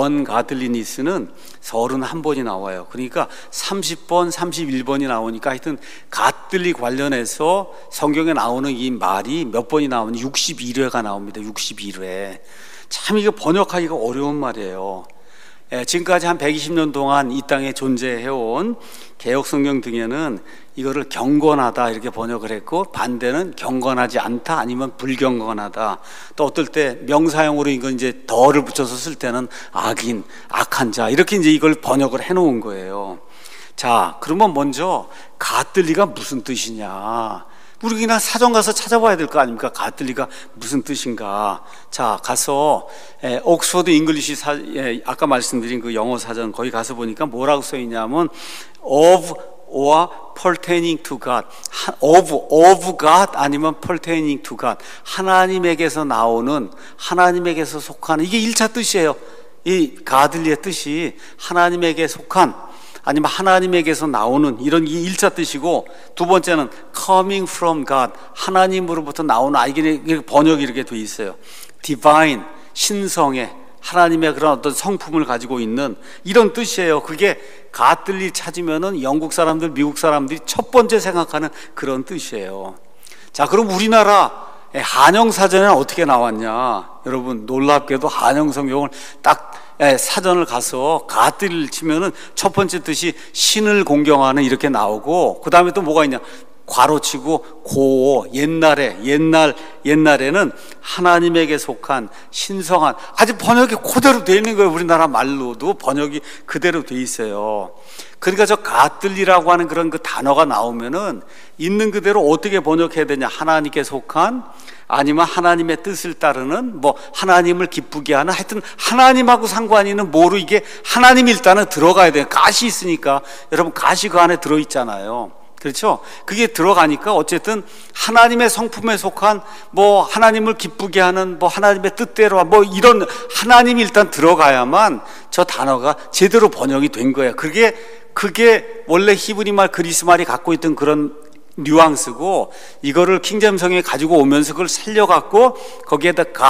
언가틀리니스는 삼십일 번이 나와요. 그러니까 삼십 번, 삼십일 번이 나오니까 하여튼 가틀리 관련해서 성경에 나오는 이 말이 몇 번이 나오는 육십일 회가 나옵니다. 육십일 회. 참 이거 번역하기가 어려운 말이에요. 예, 지금까지 한 백이십 년 동안 이 땅에 존재해온 개역성경 등에는 이거를 경건하다 이렇게 번역을 했고 반대는 경건하지 않다 아니면 불경건하다. 또 어떨 때 명사형으로 이건 이제 더를 붙여서 쓸 때는 악인, 악한 자 이렇게 이제 이걸 번역을 해놓은 거예요. 자, 그러면 먼저 가틀리가 무슨 뜻이냐? 우리 그냥 사전 가서 찾아봐야 될 거 아닙니까? 가틀리가 무슨 뜻인가? 자, 가서 에, 옥스퍼드 잉글리시 사, 에, 아까 말씀드린 그 영어 사전 거기 가서 보니까 뭐라고 써 있냐면 of or pertaining to God, of, of God 아니면 pertaining to God, 하나님에게서 나오는, 하나님에게서 속하는, 이게 일 차 뜻이에요. 이 가들리의 뜻이 하나님에게 속한 아니면 하나님에게서 나오는 이런 이 일 차 뜻이고, 두 번째는 coming from God, 하나님으로부터 나오는, 아, 이게 번역이 이렇게 돼 있어요. divine, 신성의 하나님의 그런 어떤 성품을 가지고 있는 이런 뜻이에요. 그게 가틀리 찾으면은 영국 사람들, 미국 사람들이 첫 번째 생각하는 그런 뜻이에요. 자, 그럼 우리나라 한영사전에는 어떻게 나왔냐? 여러분, 놀랍게도 한영성경을 딱 사전을 가서 가틀리를 치면은 첫 번째 뜻이 신을 공경하는 이렇게 나오고, 그 다음에 또 뭐가 있냐? 괄호치고 고, 옛날에, 옛날, 옛날에는 하나님에게 속한 신성한, 아직 번역이 그대로 되어 있는 거예요. 우리나라 말로도 번역이 그대로 되어 있어요. 그러니까 저 가틀리라고 하는 그런 그 단어가 나오면은 있는 그대로 어떻게 번역해야 되냐? 하나님께 속한, 아니면 하나님의 뜻을 따르는, 뭐 하나님을 기쁘게 하는, 하여튼 하나님하고 상관이 있는 뭐로, 이게 하나님이 일단은 들어가야 돼요. 가시 있으니까. 여러분, 가시 그 안에 들어있잖아요. 그렇죠? 그게 들어가니까 어쨌든 하나님의 성품에 속한, 뭐 하나님을 기쁘게 하는, 뭐 하나님의 뜻대로, 뭐 이런 하나님이 일단 들어가야만 저 단어가 제대로 번역이 된 거예요. 그게 그게 원래 히브리 말, 그리스 말이 갖고 있던 그런 뉘앙스고, 이거를 킹제임스 성경에 가지고 오면서 그걸 살려갖고 거기에다 God,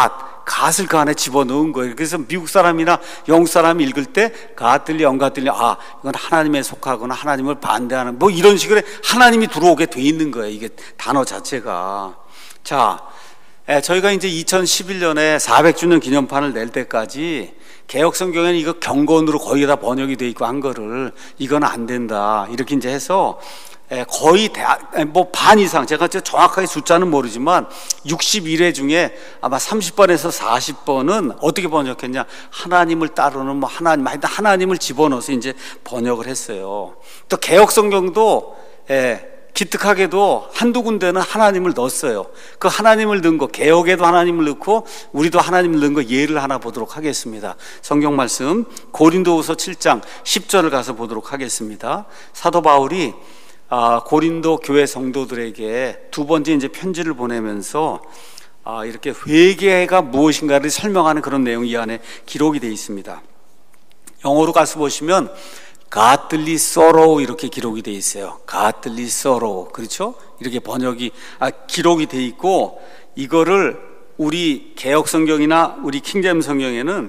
갓을 그 안에 집어넣은 거예요. 그래서 미국 사람이나 영국 사람이 읽을 때 갓들리 영갓들리 아 이건 하나님에 속하거나 하나님을 반대하는 뭐 이런 식으로 하나님이 들어오게 돼 있는 거예요. 이게 단어 자체가. 자, 저희가 이제 이천십일 년에 사백 주년 기념판을 낼 때까지 개혁 성경에는 이거 경건으로 거의 다 번역이 돼 있고 한 거를 이건 안 된다 이렇게 이제 해서 거의 뭐 반 이상, 제가 정확하게 숫자는 모르지만 육십일 회 중에 아마 삼십 번에서 사십 번은 어떻게 번역했냐, 하나님을 따르는 뭐 하나님, 하나님을 집어넣어서 이제 번역을 했어요. 또 개혁 성경도 예, 기특하게도 한두 군데는 하나님을 넣었어요. 그 하나님을 넣은 거, 개혁에도 하나님을 넣고 우리도 하나님을 넣은 거 예를 하나 보도록 하겠습니다. 성경 말씀 고린도후서 칠 장 십 절을 가서 보도록 하겠습니다. 사도 바울이 아, 고린도 교회 성도들에게 두 번째 이제 편지를 보내면서 아, 이렇게 회개가 무엇인가를 설명하는 그런 내용이 이 안에 기록이 되어 있습니다. 영어로 가서 보시면 godly sorrow 이렇게 기록이 되어 있어요. godly sorrow, 그렇죠? 이렇게 번역이 아, 기록이 되어 있고, 이거를 우리 개혁 성경이나 우리 킹제임 성경에는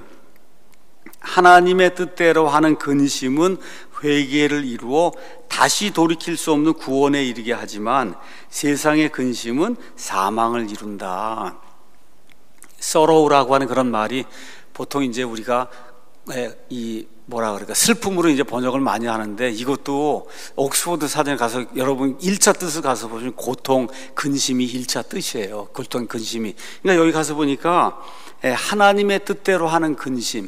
하나님의 뜻대로 하는 근심은 회개를 이루어 다시 돌이킬 수 없는 구원에 이르게 하지만 세상의 근심은 사망을 이룬다. sorrow라고 하는 그런 말이 보통 이제 우리가 이 뭐라 그럴까 슬픔으로 이제 번역을 많이 하는데, 이것도 옥스퍼드 사전에 가서 여러분 일 차 뜻을 가서 보시면 고통, 근심이 일 차 뜻이에요. 고통, 근심이. 그러니까 여기 가서 보니까 하나님의 뜻대로 하는 근심,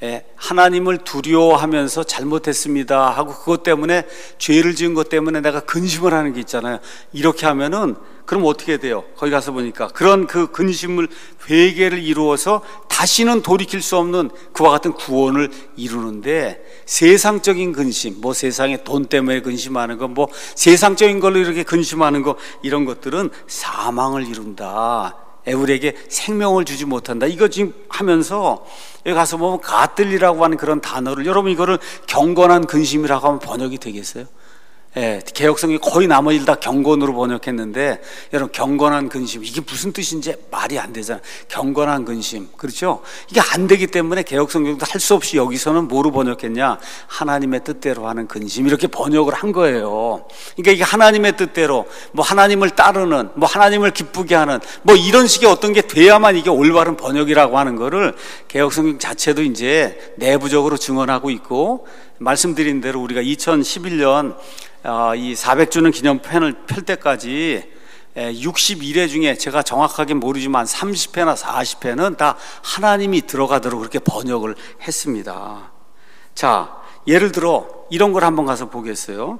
하나님을 두려워하면서 잘못했습니다 하고 그것 때문에 죄를 지은 것 때문에 내가 근심을 하는 게 있잖아요. 이렇게 하면은 그럼 어떻게 돼요? 거기 가서 보니까 그런 그 근심을, 회개를 이루어서 다시는 돌이킬 수 없는 그와 같은 구원을 이루는데, 세상적인 근심, 뭐 세상에 돈 때문에 근심하는 거, 뭐 세상적인 걸로 이렇게 근심하는 거, 이런 것들은 사망을 이룬다. 우리에게 생명을 주지 못한다. 이거 지금 하면서 여기 가서 보면 가들리라고 하는 그런 단어를, 여러분 이거를 경건한 근심이라고 하면 번역이 되겠어요? 예, 개혁성이 거의 나머지를 다 경건으로 번역했는데, 여러분 경건한 근심, 이게 무슨 뜻인지 말이 안 되잖아요. 경건한 근심, 그렇죠? 이게 안 되기 때문에 개혁성경도 할 수 없이 여기서는 뭐로 번역했냐, 하나님의 뜻대로 하는 근심, 이렇게 번역을 한 거예요. 그러니까 이게 하나님의 뜻대로, 뭐 하나님을 따르는, 뭐 하나님을 기쁘게 하는, 뭐 이런 식의 어떤 게 돼야만 이게 올바른 번역이라고 하는 거를 개혁성경 자체도 이제 내부적으로 증언하고 있고, 말씀드린 대로 우리가 이천십일 년 어, 이 사백 주년 기념편을 펼 때까지 육십일 회 중에 제가 정확하게 모르지만 삼십 회나 사십 회는 다 하나님이 들어가도록 그렇게 번역을 했습니다. 자, 예를 들어 이런 걸 한번 가서 보겠어요.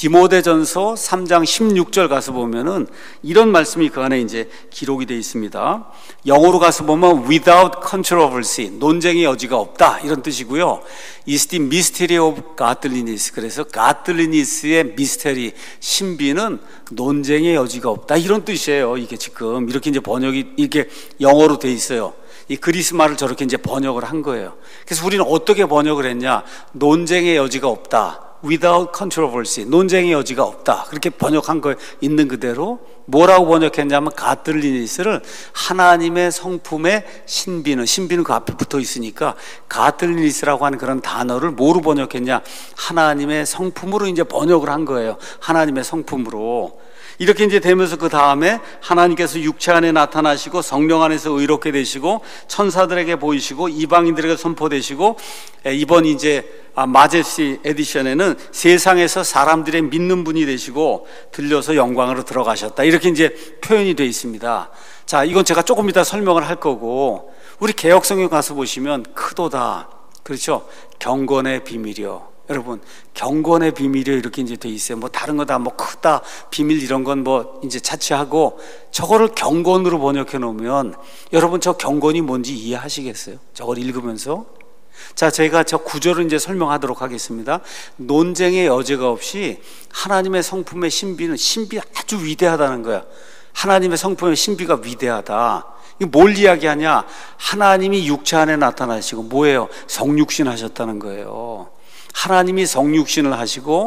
디모데전서 삼 장 십육 절 가서 보면은 이런 말씀이 그 안에 이제 기록이 되어 있습니다. 영어로 가서 보면 without controversy, 논쟁의 여지가 없다, 이런 뜻이고요. is the mystery of godliness, 그래서 godliness의 미스테리, 신비는 논쟁의 여지가 없다, 이런 뜻이에요. 이게 지금 이렇게 이제 번역이 이게 영어로 되어 있어요. 이 그리스 말을 저렇게 이제 번역을 한 거예요. 그래서 우리는 어떻게 번역을 했냐, 논쟁의 여지가 없다, without controversy, 논쟁의 여지가 없다, 그렇게 번역한 거 있는 그대로. 뭐라고 번역했냐면 가들리니스를 하나님의 성품의 신비는, 신비는 그 앞에 붙어 있으니까 가들리니스라고 하는 그런 단어를 뭐로 번역했냐, 하나님의 성품으로 이제 번역을 한 거예요. 하나님의 성품으로. 이렇게 이제 되면서 그 다음에 하나님께서 육체 안에 나타나시고 성령 안에서 의롭게 되시고 천사들에게 보이시고 이방인들에게 선포되시고, 이번 이제 마제스티 에디션에는 세상에서 사람들의 믿는 분이 되시고 들려서 영광으로 들어가셨다, 이렇게 이제 표현이 되어 있습니다. 자, 이건 제가 조금 이따 설명을 할 거고, 우리 개혁성경 가서 보시면 크도다, 그렇죠? 경건의 비밀이요. 여러분, 경건의 비밀이 이렇게 이제 돼 있어요. 뭐 다른 거 다 뭐 크다, 비밀 이런 건 뭐 이제 차치하고 저거를 경건으로 번역해 놓으면 여러분 저 경건이 뭔지 이해하시겠어요? 저걸 읽으면서. 자, 제가 저 구절을 이제 설명하도록 하겠습니다. 논쟁의 여지가 없이 하나님의 성품의 신비는, 신비 아주 위대하다는 거야. 하나님의 성품의 신비가 위대하다. 이게 뭘 이야기하냐? 하나님이 육체 안에 나타나시고 뭐예요? 성육신 하셨다는 거예요. 하나님이 성육신을 하시고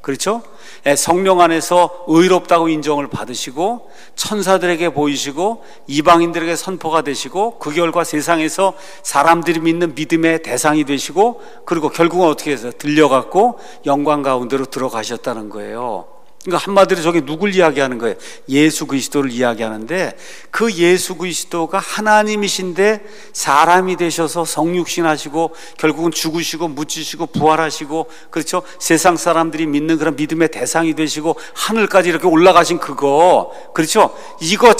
그렇죠? 예, 성령 안에서 의롭다고 인정을 받으시고 천사들에게 보이시고 이방인들에게 선포가 되시고 그 결과 세상에서 사람들이 믿는 믿음의 대상이 되시고 그리고 결국은 어떻게 해서 들려갖고 영광 가운데로 들어가셨다는 거예요. 그러니까 한마디로 저게 누굴 이야기하는 거예요? 예수 그리스도를 이야기하는데 그 예수 그리스도가 하나님이신데 사람이 되셔서 성육신하시고 결국은 죽으시고 묻히시고 부활하시고 그렇죠? 세상 사람들이 믿는 그런 믿음의 대상이 되시고 하늘까지 이렇게 올라가신 그거 그렇죠? 이거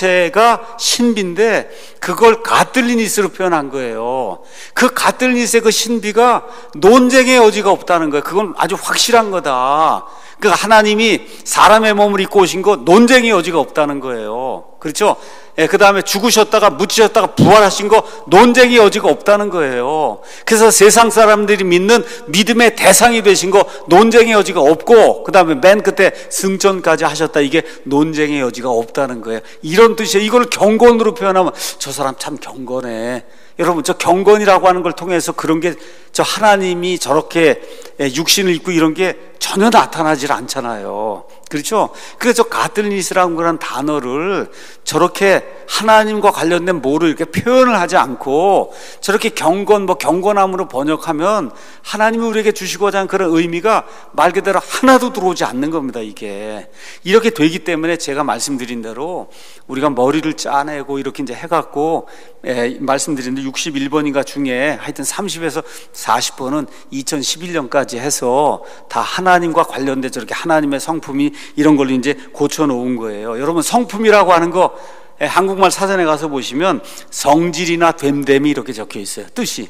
자체가 신비인데 그걸 가들리니스로 표현한 거예요. 그 가들리니스의 그 신비가 논쟁의 여지가 없다는 거예요. 그건 아주 확실한 거다. 그러니까 하나님이 사람의 몸을 입고 오신 거 논쟁의 여지가 없다는 거예요. 그렇죠? 예, 그 다음에 죽으셨다가 묻히셨다가 부활하신 거 논쟁의 여지가 없다는 거예요. 그래서 세상 사람들이 믿는 믿음의 대상이 되신 거 논쟁의 여지가 없고 그 다음에 맨 끝에 승천까지 하셨다. 이게 논쟁의 여지가 없다는 거예요. 이런 뜻이에요. 이걸 경건으로 표현하면 저 사람 참 경건해. 여러분 저 경건이라고 하는 걸 통해서 그런 게 저 하나님이 저렇게 육신을 입고 이런 게 전혀 나타나질 않잖아요. 그렇죠? 그래서 가들니스라는 그런 단어를 저렇게 하나님과 관련된 뭐를 이렇게 표현을 하지 않고 저렇게 경건 뭐 경건함으로 번역하면 하나님이 우리에게 주시고자 하는 그런 의미가 말 그대로 하나도 들어오지 않는 겁니다. 이게 이렇게 되기 때문에 제가 말씀드린 대로 우리가 머리를 짜내고 이렇게 이제 해갖고 예, 말씀드렸는데 육십일 번인가 중에 하여튼 삼십에서 사십 번은 이천십일 년까지 해서 다 하나님과 관련된 저렇게 하나님의 성품이 이런 걸로 이제 고쳐놓은 거예요. 여러분 성품이라고 하는 거 예, 한국말 사전에 가서 보시면 성질이나 됨됨이 이렇게 적혀 있어요. 뜻이.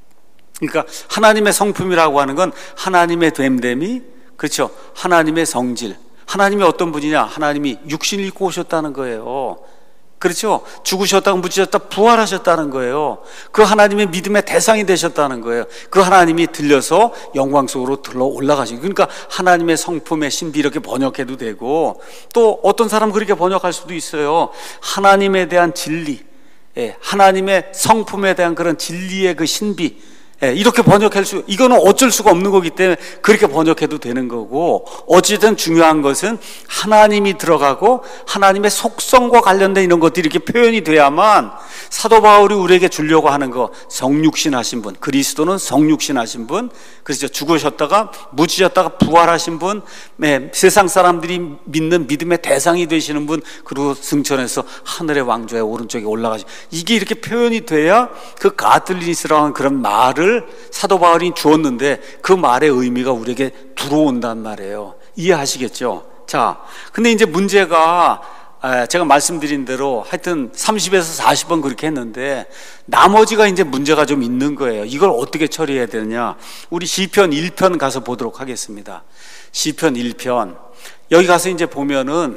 그러니까 하나님의 성품이라고 하는 건 하나님의 됨됨이 그렇죠. 하나님의 성질. 하나님이 어떤 분이냐? 하나님이 육신을 입고 오셨다는 거예요. 그렇죠? 죽으셨다가 묻히셨다 부활하셨다는 거예요. 그 하나님의 믿음의 대상이 되셨다는 거예요. 그 하나님이 들려서 영광 속으로 들러 올라가신. 그러니까 하나님의 성품의 신비 이렇게 번역해도 되고 또 어떤 사람은 그렇게 번역할 수도 있어요. 하나님에 대한 진리, 예, 하나님의 성품에 대한 그런 진리의 그 신비. 예, 이렇게 번역할 수, 이거는 어쩔 수가 없는 거기 때문에 그렇게 번역해도 되는 거고, 어쨌든 중요한 것은 하나님이 들어가고 하나님의 속성과 관련된 이런 것들이 이렇게 표현이 돼야만 사도 바울이 우리에게 주려고 하는 거, 성육신 하신 분, 그리스도는 성육신 하신 분, 그래서 죽으셨다가 묻히셨다가 부활하신 분, 네, 세상 사람들이 믿는 믿음의 대상이 되시는 분, 그리고 승천해서 하늘의 왕좌의 오른쪽에 올라가시. 이게 이렇게 표현이 돼야 그 가들리니스라는 그런 말을 사도 바울이 주었는데 그 말의 의미가 우리에게 들어온단 말이에요. 이해하시겠죠? 자, 근데 이제 문제가 제가 말씀드린 대로 하여튼 삼십에서 사십 번 그렇게 했는데 나머지가 이제 문제가 좀 있는 거예요. 이걸 어떻게 처리해야 되느냐? 우리 시편 일 편 가서 보도록 하겠습니다. 시편 일 편. 여기 가서 이제 보면은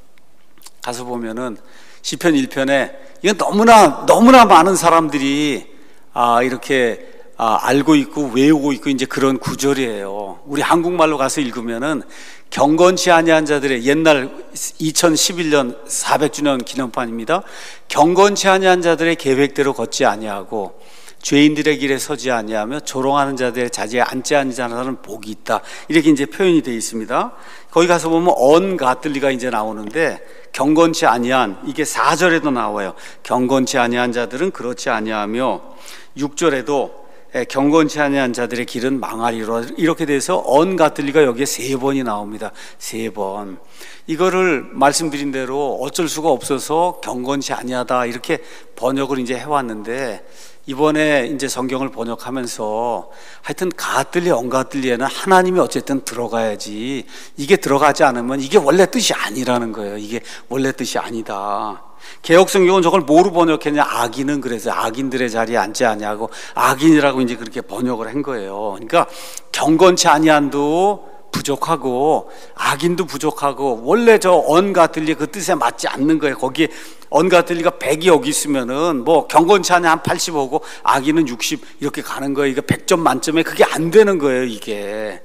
가서 보면은 시편 일 편에 이건 너무나 너무나 많은 사람들이 아 이렇게 아, 알고 있고 외우고 있고 이제 그런 구절이에요. 우리 한국말로 가서 읽으면은 경건치 아니한 자들의 옛날 이천십일 년 사백 주년 기념판입니다. 경건치 아니한 자들의 계획대로 걷지 아니하고 죄인들의 길에 서지 아니하며 조롱하는 자들의 자리에 앉지 아니하는 자는 복이 있다. 이렇게 이제 표현이 되어 있습니다. 거기 가서 보면 언가들리가 이제 나오는데 경건치 아니한 이게 사 절에도 나와요. 경건치 아니한 자들은 그렇지 아니하며 육 절에도 경건치 아니한 자들의 길은 망하리로 이렇게 돼서 언가들리가 여기에 세 번이 나옵니다. 세 번. 이거를 말씀드린 대로 어쩔 수가 없어서 경건치 아니하다 이렇게 번역을 이제 해왔는데 이번에 이제 성경을 번역하면서 하여튼 가들리 언가들리에는 하나님이 어쨌든 들어가야지 이게 들어가지 않으면 이게 원래 뜻이 아니라는 거예요. 이게 원래 뜻이 아니다. 개혁성경은 저걸 뭐로 번역했냐? 악인은 그래서 악인들의 자리에 앉지 아니하고 악인이라고 이제 그렇게 번역을 한 거예요. 그러니까 경건치 아니한도 부족하고 악인도 부족하고 원래 저 언가들리 그 뜻에 맞지 않는 거예요. 거기에 언가들리가 백이 여기 있으면은 뭐 경건치 아니 한 팔십 오고 악인은 육십 이렇게 가는 거예요. 이게 백 점 만점에 그게 안 되는 거예요. 이게.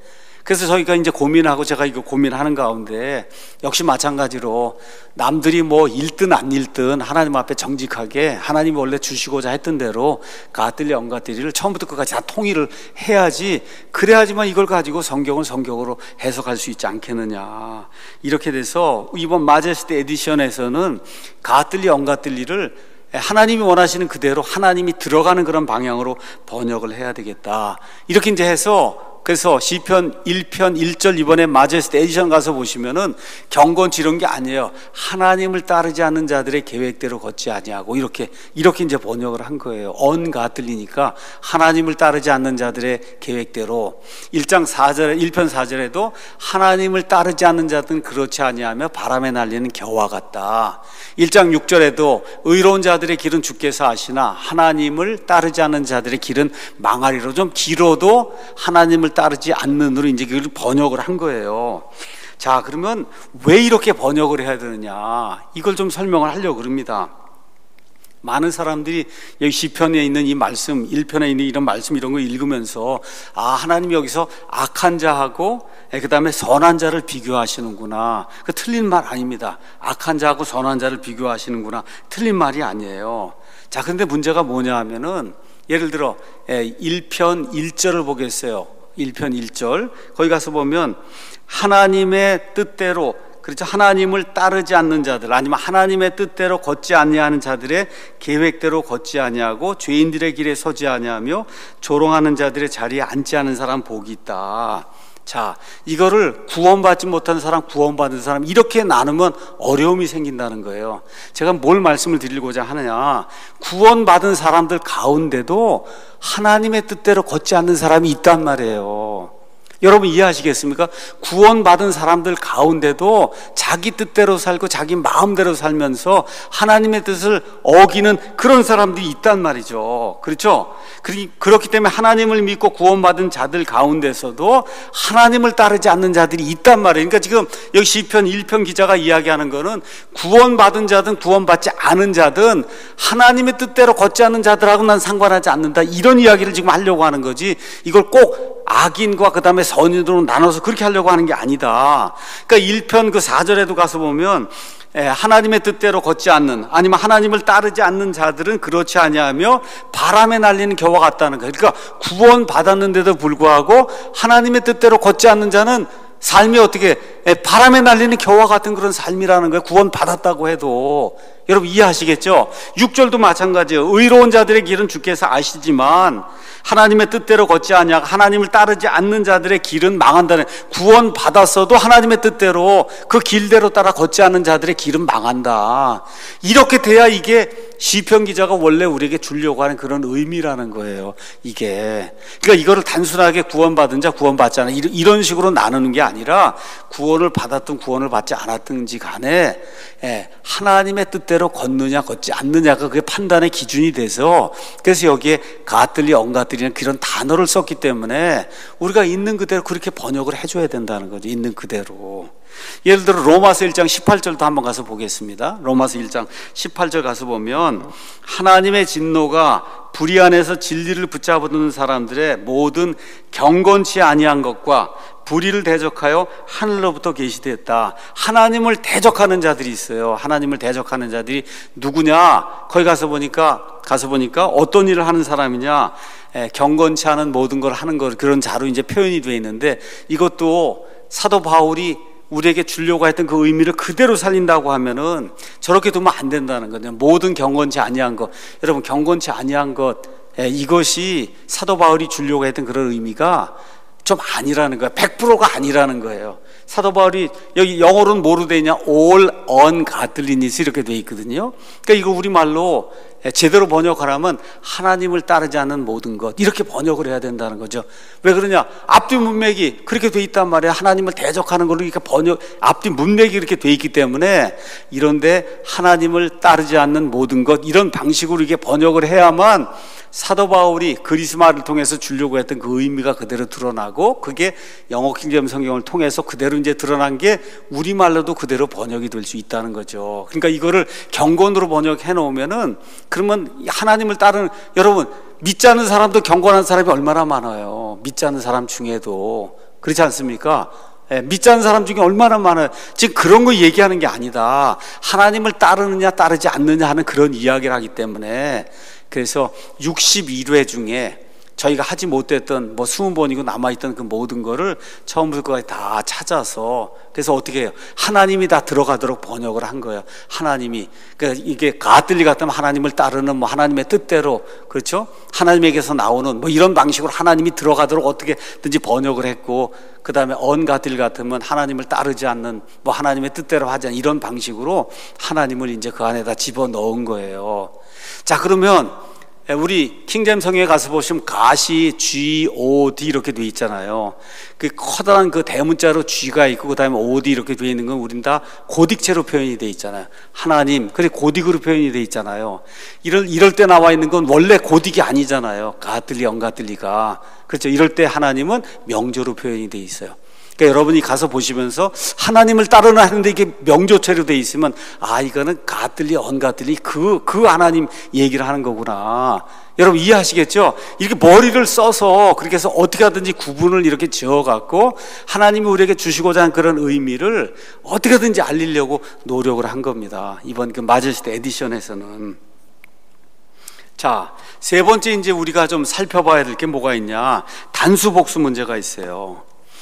그래서 저희가 이제 고민하고 제가 이거 고민하는 가운데 역시 마찬가지로 남들이 뭐 읽든 안 읽든 하나님 앞에 정직하게 하나님이 원래 주시고자 했던 대로 가들리 언가들리를 처음부터 끝까지 다 통일을 해야지, 그래야지만 이걸 가지고 성경을 성경으로 해석할 수 있지 않겠느냐. 이렇게 돼서 이번 마제스티 에디션에서는 가들리 언가들리를 하나님이 원하시는 그대로 하나님이 들어가는 그런 방향으로 번역을 해야 되겠다. 이렇게 이제 해서, 그래서 시편 일 편 일 절 이번에 마제스티 에디션 가서 보시면은 경건치 이런 게 아니에요. 하나님을 따르지 않는 자들의 계획대로 걷지 아니하고, 이렇게 이렇게 이제 번역을 한 거예요. 언가들리니까 하나님을 따르지 않는 자들의 계획대로. 일 장 사 절에 일 편 사 절에도 하나님을 따르지 않는 자들은 그렇지 아니하며 바람에 날리는 겨와 같다. 일 장 육 절에도 의로운 자들의 길은 주께서 아시나 하나님을 따르지 않는 자들의 길은 망하리로. 좀 길어도 하나님을 따르지 않는으로 이제 그걸 번역을 한 거예요. 자, 그러면 왜 이렇게 번역을 해야 되느냐, 이걸 좀 설명을 하려고 그럽니다. 많은 사람들이 여기 시편에 있는 이 말씀, 일 편에 있는 이런 말씀 이런 거 읽으면서 아, 하나님이 여기서 악한 자하고 그 다음에 선한 자를 비교하시는구나. 그 틀린 말 아닙니다. 악한 자하고 선한 자를 비교하시는구나. 틀린 말이 아니에요. 자, 그런데 문제가 뭐냐 하면은 예를 들어 일 편 일 절을 보겠어요. 일 편 일 절 거기 가서 보면 하나님의 뜻대로, 그렇죠, 하나님을 따르지 않는 자들, 아니면 하나님의 뜻대로 걷지 아니하는 자들의 계획대로 걷지 아니하고 죄인들의 길에 서지 아니하며 조롱하는 자들의 자리에 앉지 않은 사람 복이 있다. 자, 이거를 구원받지 못한 사람, 구원받은 사람, 이렇게 나누면 어려움이 생긴다는 거예요. 제가 뭘 말씀을 드리고자 하느냐, 구원받은 사람들 가운데도 하나님의 뜻대로 걷지 않는 사람이 있단 말이에요. 여러분 이해하시겠습니까? 구원받은 사람들 가운데도 자기 뜻대로 살고 자기 마음대로 살면서 하나님의 뜻을 어기는 그런 사람들이 있단 말이죠. 그렇죠? 그렇기 때문에 하나님을 믿고 구원받은 자들 가운데서도 하나님을 따르지 않는 자들이 있단 말이에요. 그러니까 지금 여기 시편 일 편 기자가 이야기하는 거는 구원받은 자든 구원받지 않은 자든 하나님의 뜻대로 걷지 않는 자들하고 난 상관하지 않는다, 이런 이야기를 지금 하려고 하는 거지, 이걸 꼭 악인과 그 다음에 선인으로 나눠서 그렇게 하려고 하는 게 아니다. 그러니까 일 편 그 사 절에도 가서 보면 하나님의 뜻대로 걷지 않는, 아니면 하나님을 따르지 않는 자들은 그렇지 아니하며 바람에 날리는 겨와 같다는 거예요. 그러니까 구원 받았는데도 불구하고 하나님의 뜻대로 걷지 않는 자는 삶이 어떻게 바람에 날리는 겨와 같은 그런 삶이라는 거예요. 구원 받았다고 해도. 여러분 이해하시겠죠? 육 절도 마찬가지예요. 의로운 자들의 길은 주께서 아시지만 하나님의 뜻대로 걷지 아니하고 하나님을 따르지 않는 자들의 길은 망한다는, 구원 받았어도 하나님의 뜻대로 그 길대로 따라 걷지 않는 자들의 길은 망한다. 이렇게 돼야 이게 시편 기자가 원래 우리에게 주려고 하는 그런 의미라는 거예요. 이게 그러니까 이거를 단순하게 구원받은 자, 구원받지 않은 자 이런 식으로 나누는 게 아니라 구원을 받았든 구원을 받지 않았든지 간에 하나님의 뜻대로 걷느냐 걷지 않느냐가 그게 판단의 기준이 돼서, 그래서 여기에 가들리 언가들리는 그런 단어를 썼기 때문에 우리가 있는 그대로 그렇게 번역을 해줘야 된다는 거죠. 있는 그대로. 예를 들어 로마서 일 장 십팔 절도 한번 가서 보겠습니다. 로마서 일 장 십팔 절 가서 보면 하나님의 진노가 불의 안에서 진리를 붙잡아두는 사람들의 모든 경건치 아니한 것과 불의를 대적하여 하늘로부터 계시되었다. 하나님을 대적하는 자들이 있어요. 하나님을 대적하는 자들이 누구냐? 거기 가서 보니까 가서 보니까 어떤 일을 하는 사람이냐? 에, 경건치 않은 모든 걸 하는 것, 그런 자로 이제 표현이 되어 있는데, 이것도 사도 바울이 우리에게 주려고 했던 그 의미를 그대로 살린다고 하면은 저렇게 두면 안 된다는 거죠. 모든 경건치 아니한 것, 여러분 경건치 아니한 것, 에, 이것이 사도 바울이 주려고 했던 그런 의미가 좀 아니라는 거예요. 백 퍼센트가 아니라는 거예요. 사도 바울이 여기 영어로는 뭐로 되어 있냐? all ungodliness 이렇게 되어 있거든요. 그러니까 이거 우리말로 제대로 번역하라면 하나님을 따르지 않는 모든 것, 이렇게 번역을 해야 된다는 거죠. 왜 그러냐? 앞뒤 문맥이 그렇게 돼 있단 말이에요. 하나님을 대적하는 걸로 이렇게 번역, 앞뒤 문맥이 이렇게 돼 있기 때문에, 이런데 하나님을 따르지 않는 모든 것, 이런 방식으로 이게 번역을 해야만 사도 바울이 그리스마를 통해서 주려고 했던 그 의미가 그대로 드러나고, 그게 영어 킹제임 성경을 통해서 그대로 이제 드러난 게 우리말로도 그대로 번역이 될 수 있다는 거죠. 그러니까 이거를 경건으로 번역해 놓으면은, 그러면 하나님을 따르는, 여러분 믿지 않는 사람도 경건한 사람이 얼마나 많아요. 믿지 않는 사람 중에도. 그렇지 않습니까? 예, 믿지 않는 사람 중에 얼마나 많아요. 지금 그런 거 얘기하는 게 아니다. 하나님을 따르느냐 따르지 않느냐 하는 그런 이야기를 하기 때문에, 그래서 육십일 회 중에 저희가 하지 못했던 뭐 이십 번이고 남아있던 그 모든 거를 처음부터 끝까지 다 찾아서, 그래서 어떻게 해요? 하나님이 다 들어가도록 번역을 한 거예요. 하나님이, 그러니까 이게 가들리 같으면 하나님을 따르는 뭐 하나님의 뜻대로, 그렇죠? 하나님에게서 나오는 뭐 이런 방식으로 하나님이 들어가도록 어떻게든지 번역을 했고, 그 다음에 언가들리 같으면 하나님을 따르지 않는 뭐 하나님의 뜻대로 하지 않는 이런 방식으로 하나님을 이제 그 안에다 집어넣은 거예요. 자, 그러면 우리 킹제임스 성경에 가서 보시면 가시 G O D 이렇게 돼 있잖아요. 그 커다란 그 대문자로 G가 있고 그 다음에 O D 이렇게 돼 있는 건 우린 다 고딕체로 표현이 돼 있잖아요. 하나님, 그래 고딕으로 표현이 돼 있잖아요. 이럴 이럴 때 나와 있는 건 원래 고딕이 아니잖아요. 가들리, 언가들리가. 그렇죠. 이럴 때 하나님은 명조로 표현이 돼 있어요. 그러니까 여러분이 가서 보시면서 하나님을 따르나 하는데 이게 명조체로 돼 있으면, 아, 이거는 가들리, 언가들리 그, 그 하나님 얘기를 하는 거구나. 여러분 이해하시겠죠? 이렇게 머리를 써서 그렇게 해서 어떻게 하든지 구분을 이렇게 지어갖고 하나님이 우리에게 주시고자 하는 그런 의미를 어떻게든지 알리려고 노력을 한 겁니다. 이번 그 마제스티 에디션에서는. 자, 세 번째 이제 우리가 좀 살펴봐야 될 게 뭐가 있냐. 단수복수 문제가 있어요.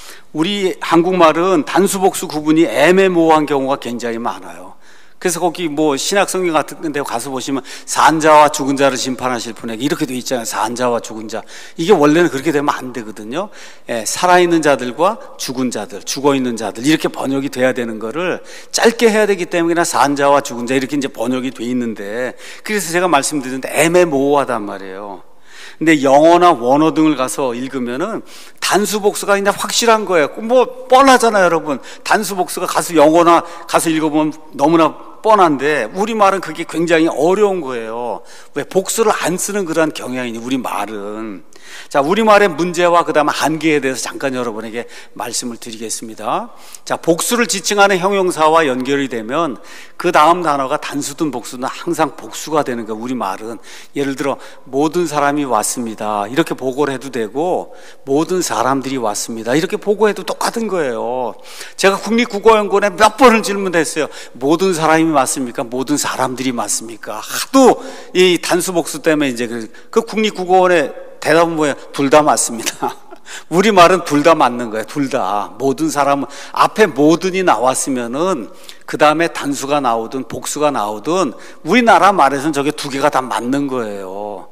우리 한국말은 단수복수 구분이 애매모호한 경우가 굉장히 많아요. 그래서 거기 뭐 신약성경 같은 데 가서 보시면 산자와 죽은 자를 심판하실 분에게 이렇게 돼 있잖아요. 산자와 죽은 자. 이게 원래는 그렇게 되면 안 되거든요. 예, 살아있는 자들과 죽은 자들, 죽어있는 자들 이렇게 번역이 돼야 되는 거를 짧게 해야 되기 때문에 산자와 죽은 자 이렇게 이제 번역이 돼 있는데, 그래서 제가 말씀드렸는데 애매모호하단 말이에요. 근데 영어나 원어 등을 가서 읽으면은 단수복수가 그냥 확실한 거예요. 뭐 뻔하잖아요, 여러분. 단수복수가 가서 영어나 가서 읽어보면 너무나 뻔한데 우리말은 그게 굉장히 어려운 거예요. 왜? 복수를 안 쓰는 그러한 경향이니 우리말은. 자, 우리말의 문제와 그 다음에 한계에 대해서 잠깐 여러분에게 말씀을 드리겠습니다. 자, 복수를 지칭하는 형용사와 연결이 되면 그 다음 단어가 단수든 복수든 항상 복수가 되는 거예요. 우리말은. 예를 들어 모든 사람이 왔습니다 이렇게 보고를 해도 되고, 모든 사람들이 왔습니다 이렇게 보고해도 똑같은 거예요. 제가 국립국어연구원에 몇 번을 질문했어요. 모든 사람이 맞습니까? 모든 사람들이 맞습니까? 하도 이 단수복수 때문에 이제 그, 그 국립국어원의 대답은 뭐예요? 둘 다 맞습니다. 우리말은 둘 다 맞는 거예요. 둘 다. 모든 사람은 앞에 모든이 나왔으면은 그 다음에 단수가 나오든 복수가 나오든 우리나라 말에서는 저게 두 개가 다 맞는 거예요.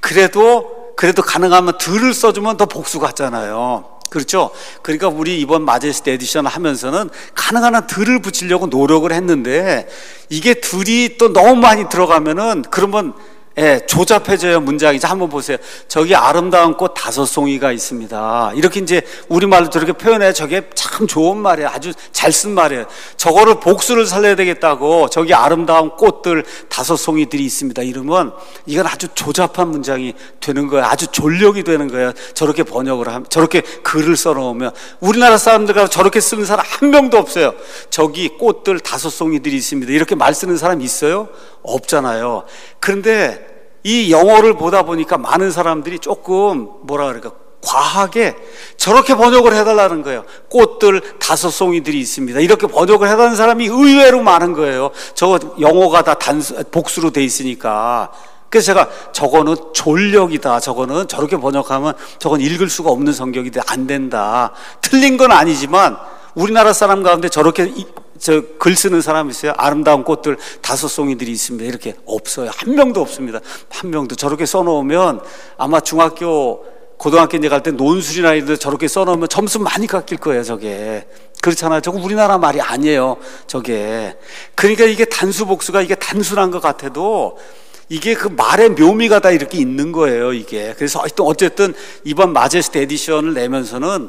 그래도 그래도 가능하면 들을 써주면 더 복수 같잖아요. 그렇죠? 그러니까 우리 이번 마제스티 에디션 하면서는 가능한 한 들을 붙이려고 노력을 했는데, 이게 들이 또 너무 많이 들어가면은 그러면 예, 조잡해져요, 문장이. 자, 한번 보세요. 저기 아름다운 꽃 다섯 송이가 있습니다. 이렇게 이제 우리말로 저렇게 표현해. 저게 참 좋은 말이에요. 아주 잘 쓴 말이에요. 저거를 복수를 살려야 되겠다고, 저기 아름다운 꽃들 다섯 송이들이 있습니다. 이러면 이건 아주 조잡한 문장이 되는 거예요. 아주 졸력이 되는 거예요. 저렇게 번역을 하면, 저렇게 글을 써놓으면. 우리나라 사람들과 저렇게 쓰는 사람 한 명도 없어요. 저기 꽃들 다섯 송이들이 있습니다. 이렇게 말 쓰는 사람 있어요? 없잖아요. 그런데 이 영어를 보다 보니까 많은 사람들이 조금 뭐라 그럴까, 과하게 저렇게 번역을 해달라는 거예요. 꽃들 다섯 송이들이 있습니다. 이렇게 번역을 해달라는 사람이 의외로 많은 거예요. 저거 영어가 다 단수, 복수로 돼 있으니까. 그래서 제가 저거는 졸력이다. 저거는 저렇게 번역하면 저건 읽을 수가 없는 성경인데 안 된다. 틀린 건 아니지만 우리나라 사람 가운데 저렇게 저 글 쓰는 사람이 있어요? 아름다운 꽃들 다섯 송이들이 있습니다. 이렇게 없어요. 한 명도 없습니다. 한 명도. 저렇게 써놓으면 아마 중학교, 고등학교 이제 갈 때 논술이나 이런 데 저렇게 써놓으면 점수 많이 깎일 거예요, 저게. 그렇잖아요. 저거 우리나라 말이 아니에요, 저게. 그러니까 이게 단수복수가 이게 단순한 것 같아도 이게 그 말의 묘미가 다 이렇게 있는 거예요, 이게. 그래서 어쨌든 이번 마제스티 에디션을 내면서는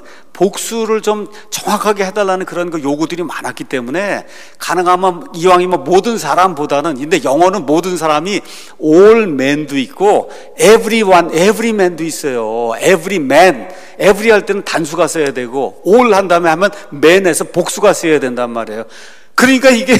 복수를 좀 정확하게 해달라는 그런 그 요구들이 많았기 때문에 가능하면 이왕이면 모든 사람보다는, 근데 영어는 모든 사람이 all man도 있고 everyone, every man도 있어요. every man, every 할 때는 단수가 써야 되고 all 한 다음에 하면 man에서 복수가 써야 된단 말이에요. 그러니까 이게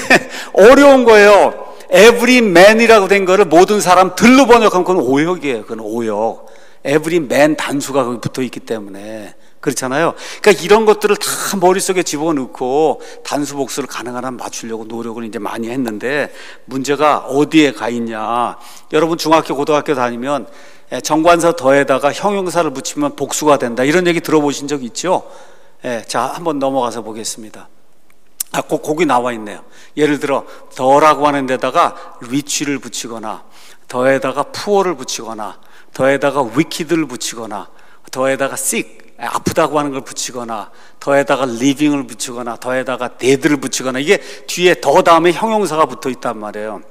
어려운 거예요. every man이라고 된 거를 모든 사람들로 번역하면 그건 오역이에요. 그건 오역. every man 단수가 거기 붙어 있기 때문에. 그렇잖아요. 그러니까 이런 것들을 다 머릿속에 집어넣고 단수 복수를 가능한 한 맞추려고 노력을 이제 많이 했는데 문제가 어디에 가 있냐. 여러분 중학교 고등학교 다니면 정관사 더에다가 형용사를 붙이면 복수가 된다 이런 얘기 들어보신 적 있죠? 예, 자 한번 넘어가서 보겠습니다. 아, 꼭 거기 나와 있네요. 예를 들어 더라고 하는 데다가 리치를 붙이거나 더에다가 푸어를 붙이거나 더에다가 wicked를 붙이거나 더에다가 sick 아프다고 하는 걸 붙이거나 더에다가 living을 붙이거나 더에다가 dead를 붙이거나 이게 뒤에 더 다음에 형용사가 붙어 있단 말이에요.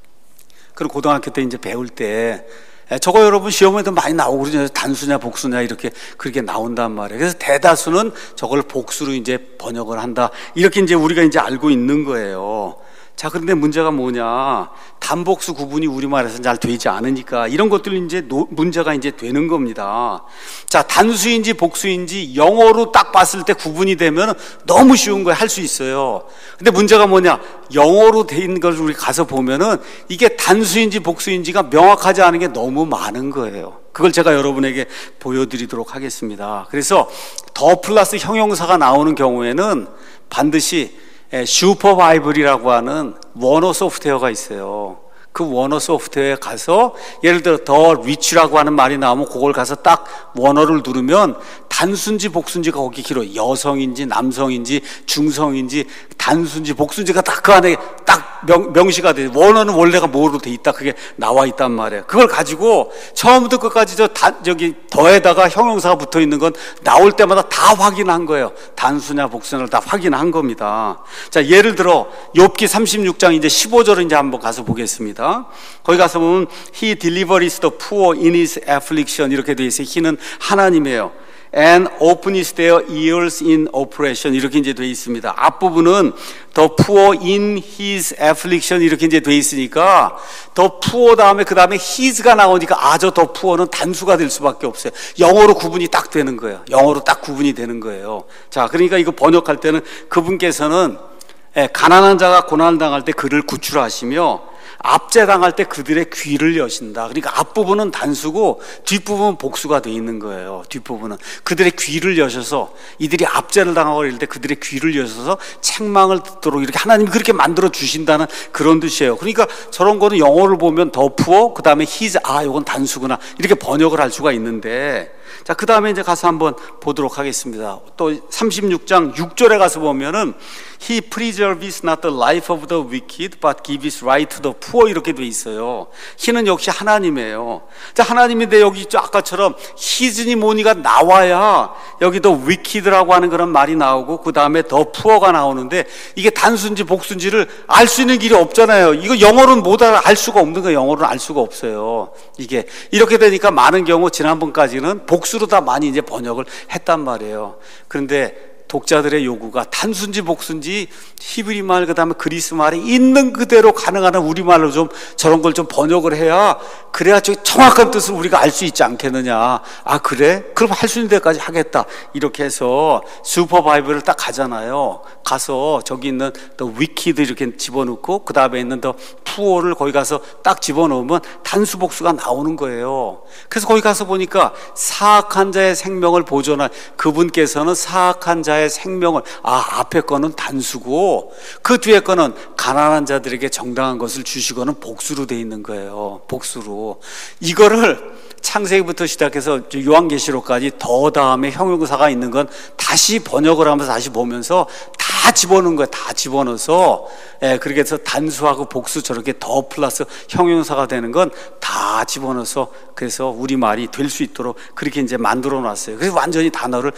그럼 고등학교 때 이제 배울 때 저거 여러분 시험에도 많이 나오고 그러잖아요. 단수냐 복수냐 이렇게 그렇게 나온단 말이에요. 그래서 대다수는 저걸 복수로 이제 번역을 한다. 이렇게 이제 우리가 이제 알고 있는 거예요. 자, 그런데 문제가 뭐냐? 단복수 구분이 우리말에서는 잘 되지 않으니까 이런 것들이 이제 노, 문제가 이제 되는 겁니다. 자, 단수인지 복수인지 영어로 딱 봤을 때 구분이 되면 너무 쉬운 거예요. 할 수 있어요. 근데 문제가 뭐냐? 영어로 돼 있는 걸 우리 가서 보면은 이게 단수인지 복수인지가 명확하지 않은 게 너무 많은 거예요. 그걸 제가 여러분에게 보여드리도록 하겠습니다. 그래서 더 플러스 형용사가 나오는 경우에는 반드시 슈퍼바이블이라고 하는 원어 소프트웨어가 있어요. 그 원어 소프트웨어에 가서 예를 들어 더 리치라고 하는 말이 나오면 그걸 가서 딱 원어를 누르면 단순지 복순지가 거기 길어요. 여성인지 남성인지 중성인지 단순지 복순지가 딱 그 안에 딱 명, 명시가 돼요. 원어는 원래가 뭐로 돼 있다 그게 나와 있단 말이에요. 그걸 가지고 처음부터 끝까지 저 단, 저기 더에다가 형용사가 붙어 있는 건 나올 때마다 다 확인한 거예요. 단수냐 복수냐를 다 확인한 겁니다. 자, 예를 들어 욥기 삼십육 장 이제 십오 절을 이제 한번 가서 보겠습니다. 거기 가서 보면 He delivers the poor in his affliction 이렇게 돼 있어요. He는 하나님이에요. And opens their ears in oppression 이렇게 이제 돼 있습니다. 앞부분은 the poor in his affliction 이렇게 이제 돼 있으니까 the poor 다음에 그 다음에 his가 나오니까 아, 저 the poor는 단수가 될 수밖에 없어요. 영어로 구분이 딱 되는 거예요. 영어로 딱 구분이 되는 거예요. 자, 그러니까 이거 번역할 때는 그분께서는 가난한 자가 고난을 당할 때 그를 구출하시며 압제당할 때 그들의 귀를 여신다. 그러니까 앞부분은 단수고 뒷부분은 복수가 되어 있는 거예요. 뒷부분은 그들의 귀를 여셔서 이들이 압제를 당하고 이럴 때 그들의 귀를 여셔서 책망을 듣도록 이렇게 하나님이 그렇게 만들어 주신다는 그런 뜻이에요. 그러니까 저런 거는 영어를 보면 더 푸어 그 다음에 his 아 이건 단수구나 이렇게 번역을 할 수가 있는데 자, 그 다음에 이제 가서 한번 보도록 하겠습니다. 또 삼십육 장 육 절에 가서 보면은 He preserves not the life of the wicked but gives right to the poor 이렇게 돼 있어요. He는 역시 하나님이에요. 자, 하나님인데 여기 아까처럼 His니 뭐니가 나와야 여기도 wicked라고 하는 그런 말이 나오고 그 다음에 더 poor가 나오는데 이게 단순지 복순지를 알 수 있는 길이 없잖아요. 이거 영어로는 못 알 수가 없는 거예요. 영어로는 알 수가 없어요. 이게 이렇게 되니까 많은 경우 지난번까지는 복수로 다 많이 이제 번역을 했단 말이에요. 그런데 독자들의 요구가 단순지 복순지 히브리 말 그다음에 그리스 말에 있는 그대로 가능한 한 우리말로 좀 저런 걸 좀 번역을 해야 그래야 저 정확한 뜻을 우리가 알 수 있지 않겠느냐. 아, 그래? 그럼 할 수 있는 데까지 하겠다. 이렇게 해서 슈퍼 바이블을 딱 가잖아요. 가서 저기 있는 더 위키드 이렇게 집어넣고 그 다음에 있는 더 푸어를 거기 가서 딱 집어넣으면 단수 복수가 나오는 거예요. 그래서 거기 가서 보니까 사악한 자의 생명을 보존할 그분께서는 사악한 자의 생명을 아 앞에 거는 단수고 그 뒤에 거는 가난한 자들에게 정당한 것을 주시고는 복수로 돼 있는 거예요. 복수로. 이거를 창세기부터 시작해서 요한계시록까지 더 다음에 형용사가 있는 건 다시 번역을 하면서 다시 보면서 다 집어넣은 거예요. 다 집어넣어서 예, 그렇게 해서 단수하고 복수 저렇게 더 플러스 형용사가 되는 건 다 집어넣어서 그래서 우리말이 될 수 있도록 그렇게 이제 만들어 놨어요. 그래서 완전히 단어를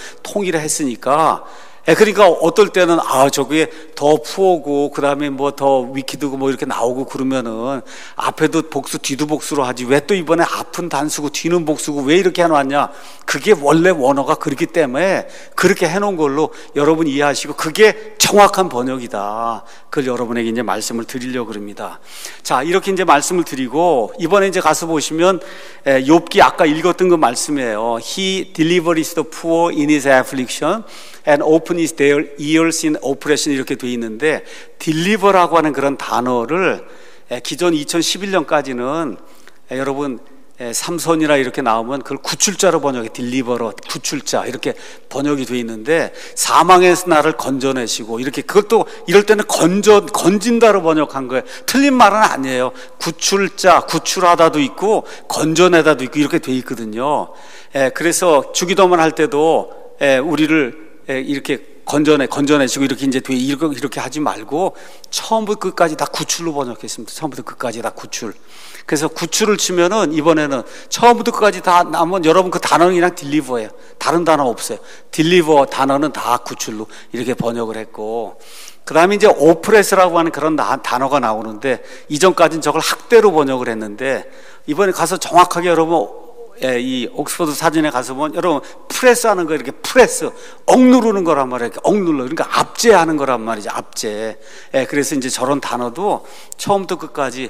통일했으니까 예, 그러니까 어떨 때는 아 저게 더 푸어고 그 다음에 뭐 더 위키드고 뭐 이렇게 나오고 그러면은 앞에도 복수 뒤도 복수로 하지 왜 또 이번에 앞은 단수고 뒤는 복수고 왜 이렇게 해놨냐. 그게 원래 원어가 그렇기 때문에 그렇게 해놓은 걸로 여러분 이해하시고 그게 정확한 번역이다. 그걸 여러분에게 이제 말씀을 드리려고 그럽니다. 자, 이렇게 이제 말씀을 드리고 이번에 이제 가서 보시면 에, 욥기 아까 읽었던 그 말씀이에요. He delivers the poor in his affliction and opens their ears in oppression 이렇게 돼 있는데 deliver라고 하는 그런 단어를 에, 기존 이천십일 년까지는 에, 여러분 예, 삼손이나 이렇게 나오면 그걸 구출자로 번역해, 딜리버러, 구출자 이렇게 번역이 돼 있는데, 사망에서 나를 건져내시고 이렇게, 그것도 이럴 때는 건져 건진다로 번역한 거예요. 틀린 말은 아니에요. 구출자, 구출하다도 있고 건져내다도 있고 이렇게 돼 있거든요. 예, 그래서 주기도문 할 때도 예, 우리를 예, 이렇게 건져내, 건져내시고 이렇게 이제 돼, 이렇게, 이렇게 하지 말고 처음부터 끝까지 다 구출로 번역했습니다. 처음부터 끝까지 다 구출. 그래서 구출을 치면은 이번에는 처음부터 끝까지 다 나면 여러분 그 단어는 그냥 딜리버예요. 다른 단어 없어요. 딜리버 단어는 다 구출로 이렇게 번역을 했고, 그 다음에 이제 오프레스라고 하는 그런 단어가 나오는데, 이전까지는 저걸 학대로 번역을 했는데, 이번에 가서 정확하게 여러분 예, 이 옥스퍼드 사전에 가서 보면 여러분 프레스 하는 거 이렇게 프레스 억누르는 거란 말이에요. 이렇게 억눌러, 그러니까 압제하는 거란 말이죠. 압제. 예, 그래서 이제 저런 단어도 처음부터 끝까지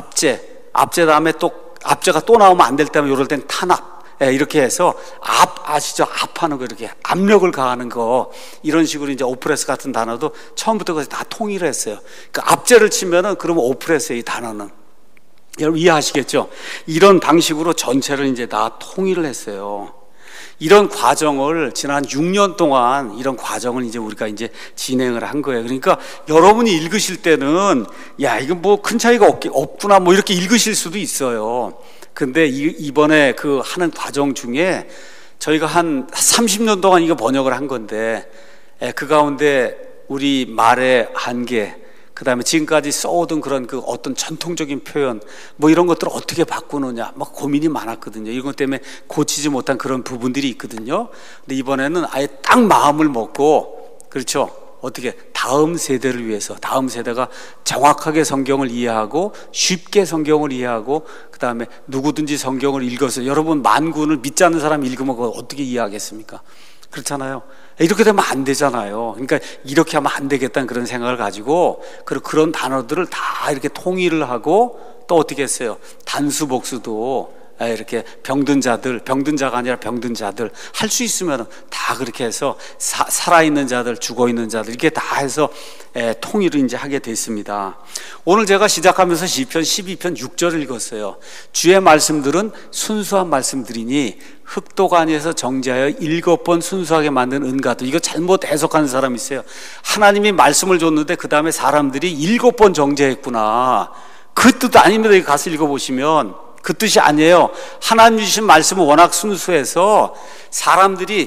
압제, 압제 다음에 또 압제가 또 나오면 안 될 때면 이럴 땐 탄압. 예, 이렇게 해서 압 아시죠? 압하는 거, 이렇게 압력을 가하는 거, 이런 식으로 이제 오프레스 같은 단어도 처음부터 끝까지 다 통일을 했어요. 그러니까 압제를 치면은 그러면 오프레스의 이 단어는. 여러분 이해하시겠죠? 이런 방식으로 전체를 이제 다 통일을 했어요. 이런 과정을 지난 육 년 동안 이런 과정을 이제 우리가 이제 진행을 한 거예요. 그러니까 여러분이 읽으실 때는 야, 이건 뭐 큰 차이가 없, 없구나 뭐 이렇게 읽으실 수도 있어요. 근데 이, 이번에 그 하는 과정 중에 저희가 한 삼십 년 동안 이거 번역을 한 건데, 그 가운데 우리 말의 한계, 그 다음에 지금까지 써오던 그런 그 어떤 전통적인 표현, 뭐 이런 것들을 어떻게 바꾸느냐, 막 고민이 많았거든요. 이런 것 때문에 고치지 못한 그런 부분들이 있거든요. 근데 이번에는 아예 딱 마음을 먹고, 그렇죠. 어떻게 다음 세대를 위해서, 다음 세대가 정확하게 성경을 이해하고 쉽게 성경을 이해하고, 그 다음에 누구든지 성경을 읽어서, 여러분 만군을 믿지 않는 사람이 읽으면 그걸 어떻게 이해하겠습니까? 그렇잖아요. 이렇게 되면 안 되잖아요. 그러니까 이렇게 하면 안 되겠다는 그런 생각을 가지고 그런 단어들을 다 이렇게 통일을 하고, 또 어떻게 했어요? 단수 복수도 이렇게 병든 자들, 병든 자가 아니라 병든 자들, 할 수 있으면 다 그렇게 해서 사, 살아있는 자들, 죽어있는 자들, 이렇게 다 해서 에, 통일을 이제 하게 됐습니다. 오늘 제가 시작하면서 시편 십이 편 육 절을 읽었어요. 주의 말씀들은 순수한 말씀들이니 흑독 안에서 정제하여 일곱 번 순수하게 만든 은가도. 이거 잘못 해석하는 사람이 있어요. 하나님이 말씀을 줬는데 그 다음에 사람들이 일곱 번 정제했구나, 그 뜻 아닙니다. 이거 가서 읽어보시면 그 뜻이 아니에요. 하나님 주신 말씀은 워낙 순수해서 사람들이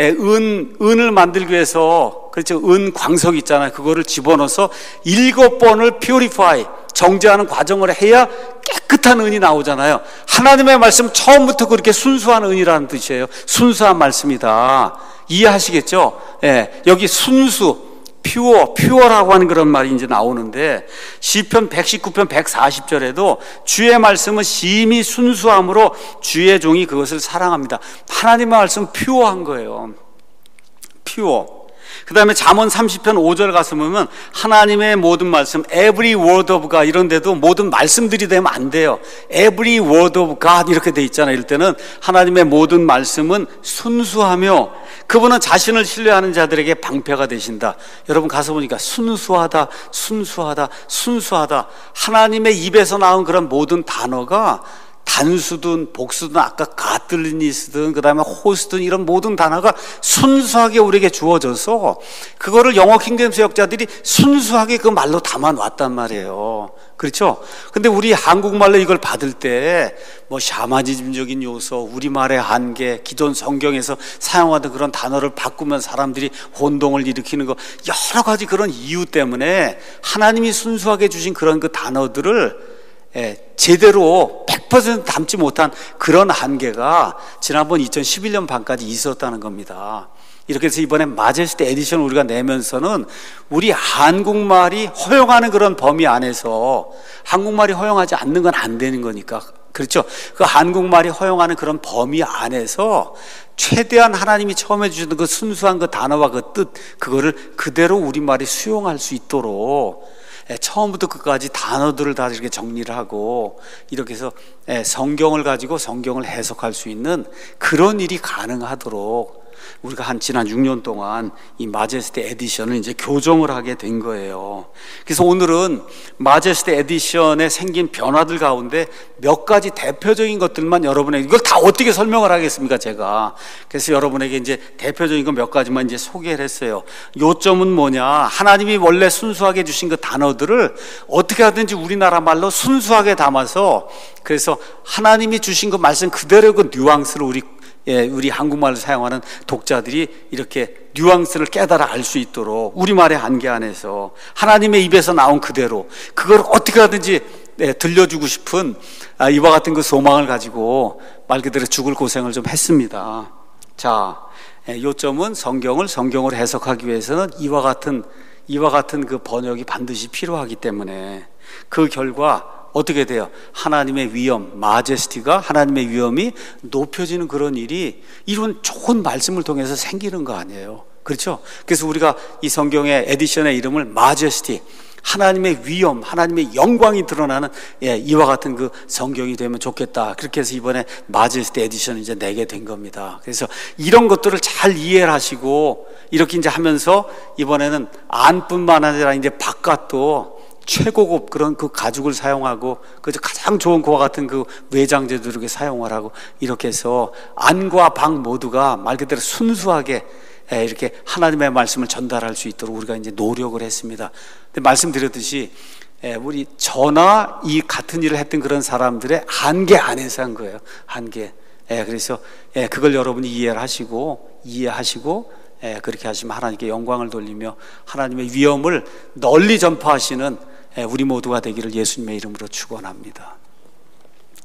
은, 은을 만들기 위해서, 그렇죠, 은 광석 있잖아요. 그거를 집어넣어서 일곱 번을 purify, 정제하는 과정을 해야 깨끗한 은이 나오잖아요. 하나님의 말씀 처음부터 그렇게 순수한 은이라는 뜻이에요. 순수한 말씀이다. 이해하시겠죠? 예, 여기 순수, 퓨어, 퓨어라고 하는 그런 말이 이제 나오는데, 시편 백십구 편 백사십 절에도 주의 말씀은 심히 순수함으로 주의 종이 그것을 사랑합니다. 하나님의 말씀은 퓨어한 거예요. 퓨어. 그 다음에 잠언 삼십 편 오 절 가서 보면 하나님의 모든 말씀, every word of God, 이런 데도 모든 말씀들이 되면 안 돼요. every word of God 이렇게 돼 있잖아요. 이럴 때는 하나님의 모든 말씀은 순수하며 그분은 자신을 신뢰하는 자들에게 방패가 되신다. 여러분 가서 보니까 순수하다, 순수하다, 순수하다. 하나님의 입에서 나온 그런 모든 단어가 단수든 복수든 아까 가틀리니스든 그 다음에 호스든 이런 모든 단어가 순수하게 우리에게 주어져서 그거를 영어 킹제임스 역자들이 순수하게 그 말로 담아놨단 말이에요. 그렇죠? 근데 우리 한국말로 이걸 받을 때 뭐 샤머니즘적인 요소, 우리말의 한계, 기존 성경에서 사용하던 그런 단어를 바꾸면 사람들이 혼동을 일으키는 거, 여러 가지 그런 이유 때문에 하나님이 순수하게 주신 그런 그 단어들을 예, 제대로 백 퍼센트 담지 못한 그런 한계가 지난번 이천십일 년 반까지 있었다는 겁니다. 이렇게 해서 이번에 마제스티 에디션 우리가 내면서는 우리 한국말이 허용하는 그런 범위 안에서, 한국말이 허용하지 않는 건 안 되는 거니까, 그렇죠? 그 한국말이 허용하는 그런 범위 안에서 최대한 하나님이 처음에 주셨던 그 순수한 그 단어와 그 뜻, 그거를 그대로 우리말이 수용할 수 있도록 처음부터 끝까지 단어들을 다 이렇게 정리를 하고, 이렇게 해서 성경을 가지고 성경을 해석할 수 있는 그런 일이 가능하도록 우리가 한 지난 육 년 동안 이 마제스티 에디션을 이제 교정을 하게 된 거예요. 그래서 오늘은 마제스티 에디션에 생긴 변화들 가운데 몇 가지 대표적인 것들만 여러분에게, 이걸 다 어떻게 설명을 하겠습니까, 제가. 그래서 여러분에게 이제 대표적인 거 몇 가지만 이제 소개를 했어요. 요점은 뭐냐? 하나님이 원래 순수하게 주신 그 단어들을 어떻게 하든지 우리나라 말로 순수하게 담아서, 그래서 하나님이 주신 그 말씀 그대로 그 뉘앙스를 우리 예, 우리 한국말을 사용하는 독자들이 이렇게 뉘앙스를 깨달아 알 수 있도록 우리말의 한계 안에서 하나님의 입에서 나온 그대로 그걸 어떻게 하든지 예, 들려주고 싶은 아, 이와 같은 그 소망을 가지고 말 그대로 죽을 고생을 좀 했습니다. 자, 예, 요점은 성경을 성경으로 해석하기 위해서는 이와 같은 이와 같은 그 번역이 반드시 필요하기 때문에 그 결과 어떻게 돼요? 하나님의 위엄, 마제스티가 하나님의 위엄이 높여지는 그런 일이 이런 좋은 말씀을 통해서 생기는 거 아니에요? 그렇죠? 그래서 우리가 이 성경의 에디션의 이름을 마제스티, 하나님의 위엄, 하나님의 영광이 드러나는 예, 이와 같은 그 성경이 되면 좋겠다. 그렇게 해서 이번에 마제스티 에디션을 이제 내게 된 겁니다. 그래서 이런 것들을 잘 이해를 하시고 이렇게 이제 하면서 이번에는 안뿐만 아니라 이제 바깥도 최고급 그런 그 가죽을 사용하고 그 가장 좋은 그와 같은 그 외장재도 이렇게 사용을 하고 이렇게 해서 안과 방 모두가 말 그대로 순수하게 이렇게 하나님의 말씀을 전달할 수 있도록 우리가 이제 노력을 했습니다. 근데 말씀드렸듯이 우리 저나 이 같은 일을 했던 그런 사람들의 한계 안에서 한 거예요. 한계. 그래서 그걸 여러분이 이해를 하시고 이해하시고 그렇게 하시면 하나님께 영광을 돌리며 하나님의 위엄을 널리 전파하시는 우리 모두가 되기를 예수님의 이름으로 축원합니다.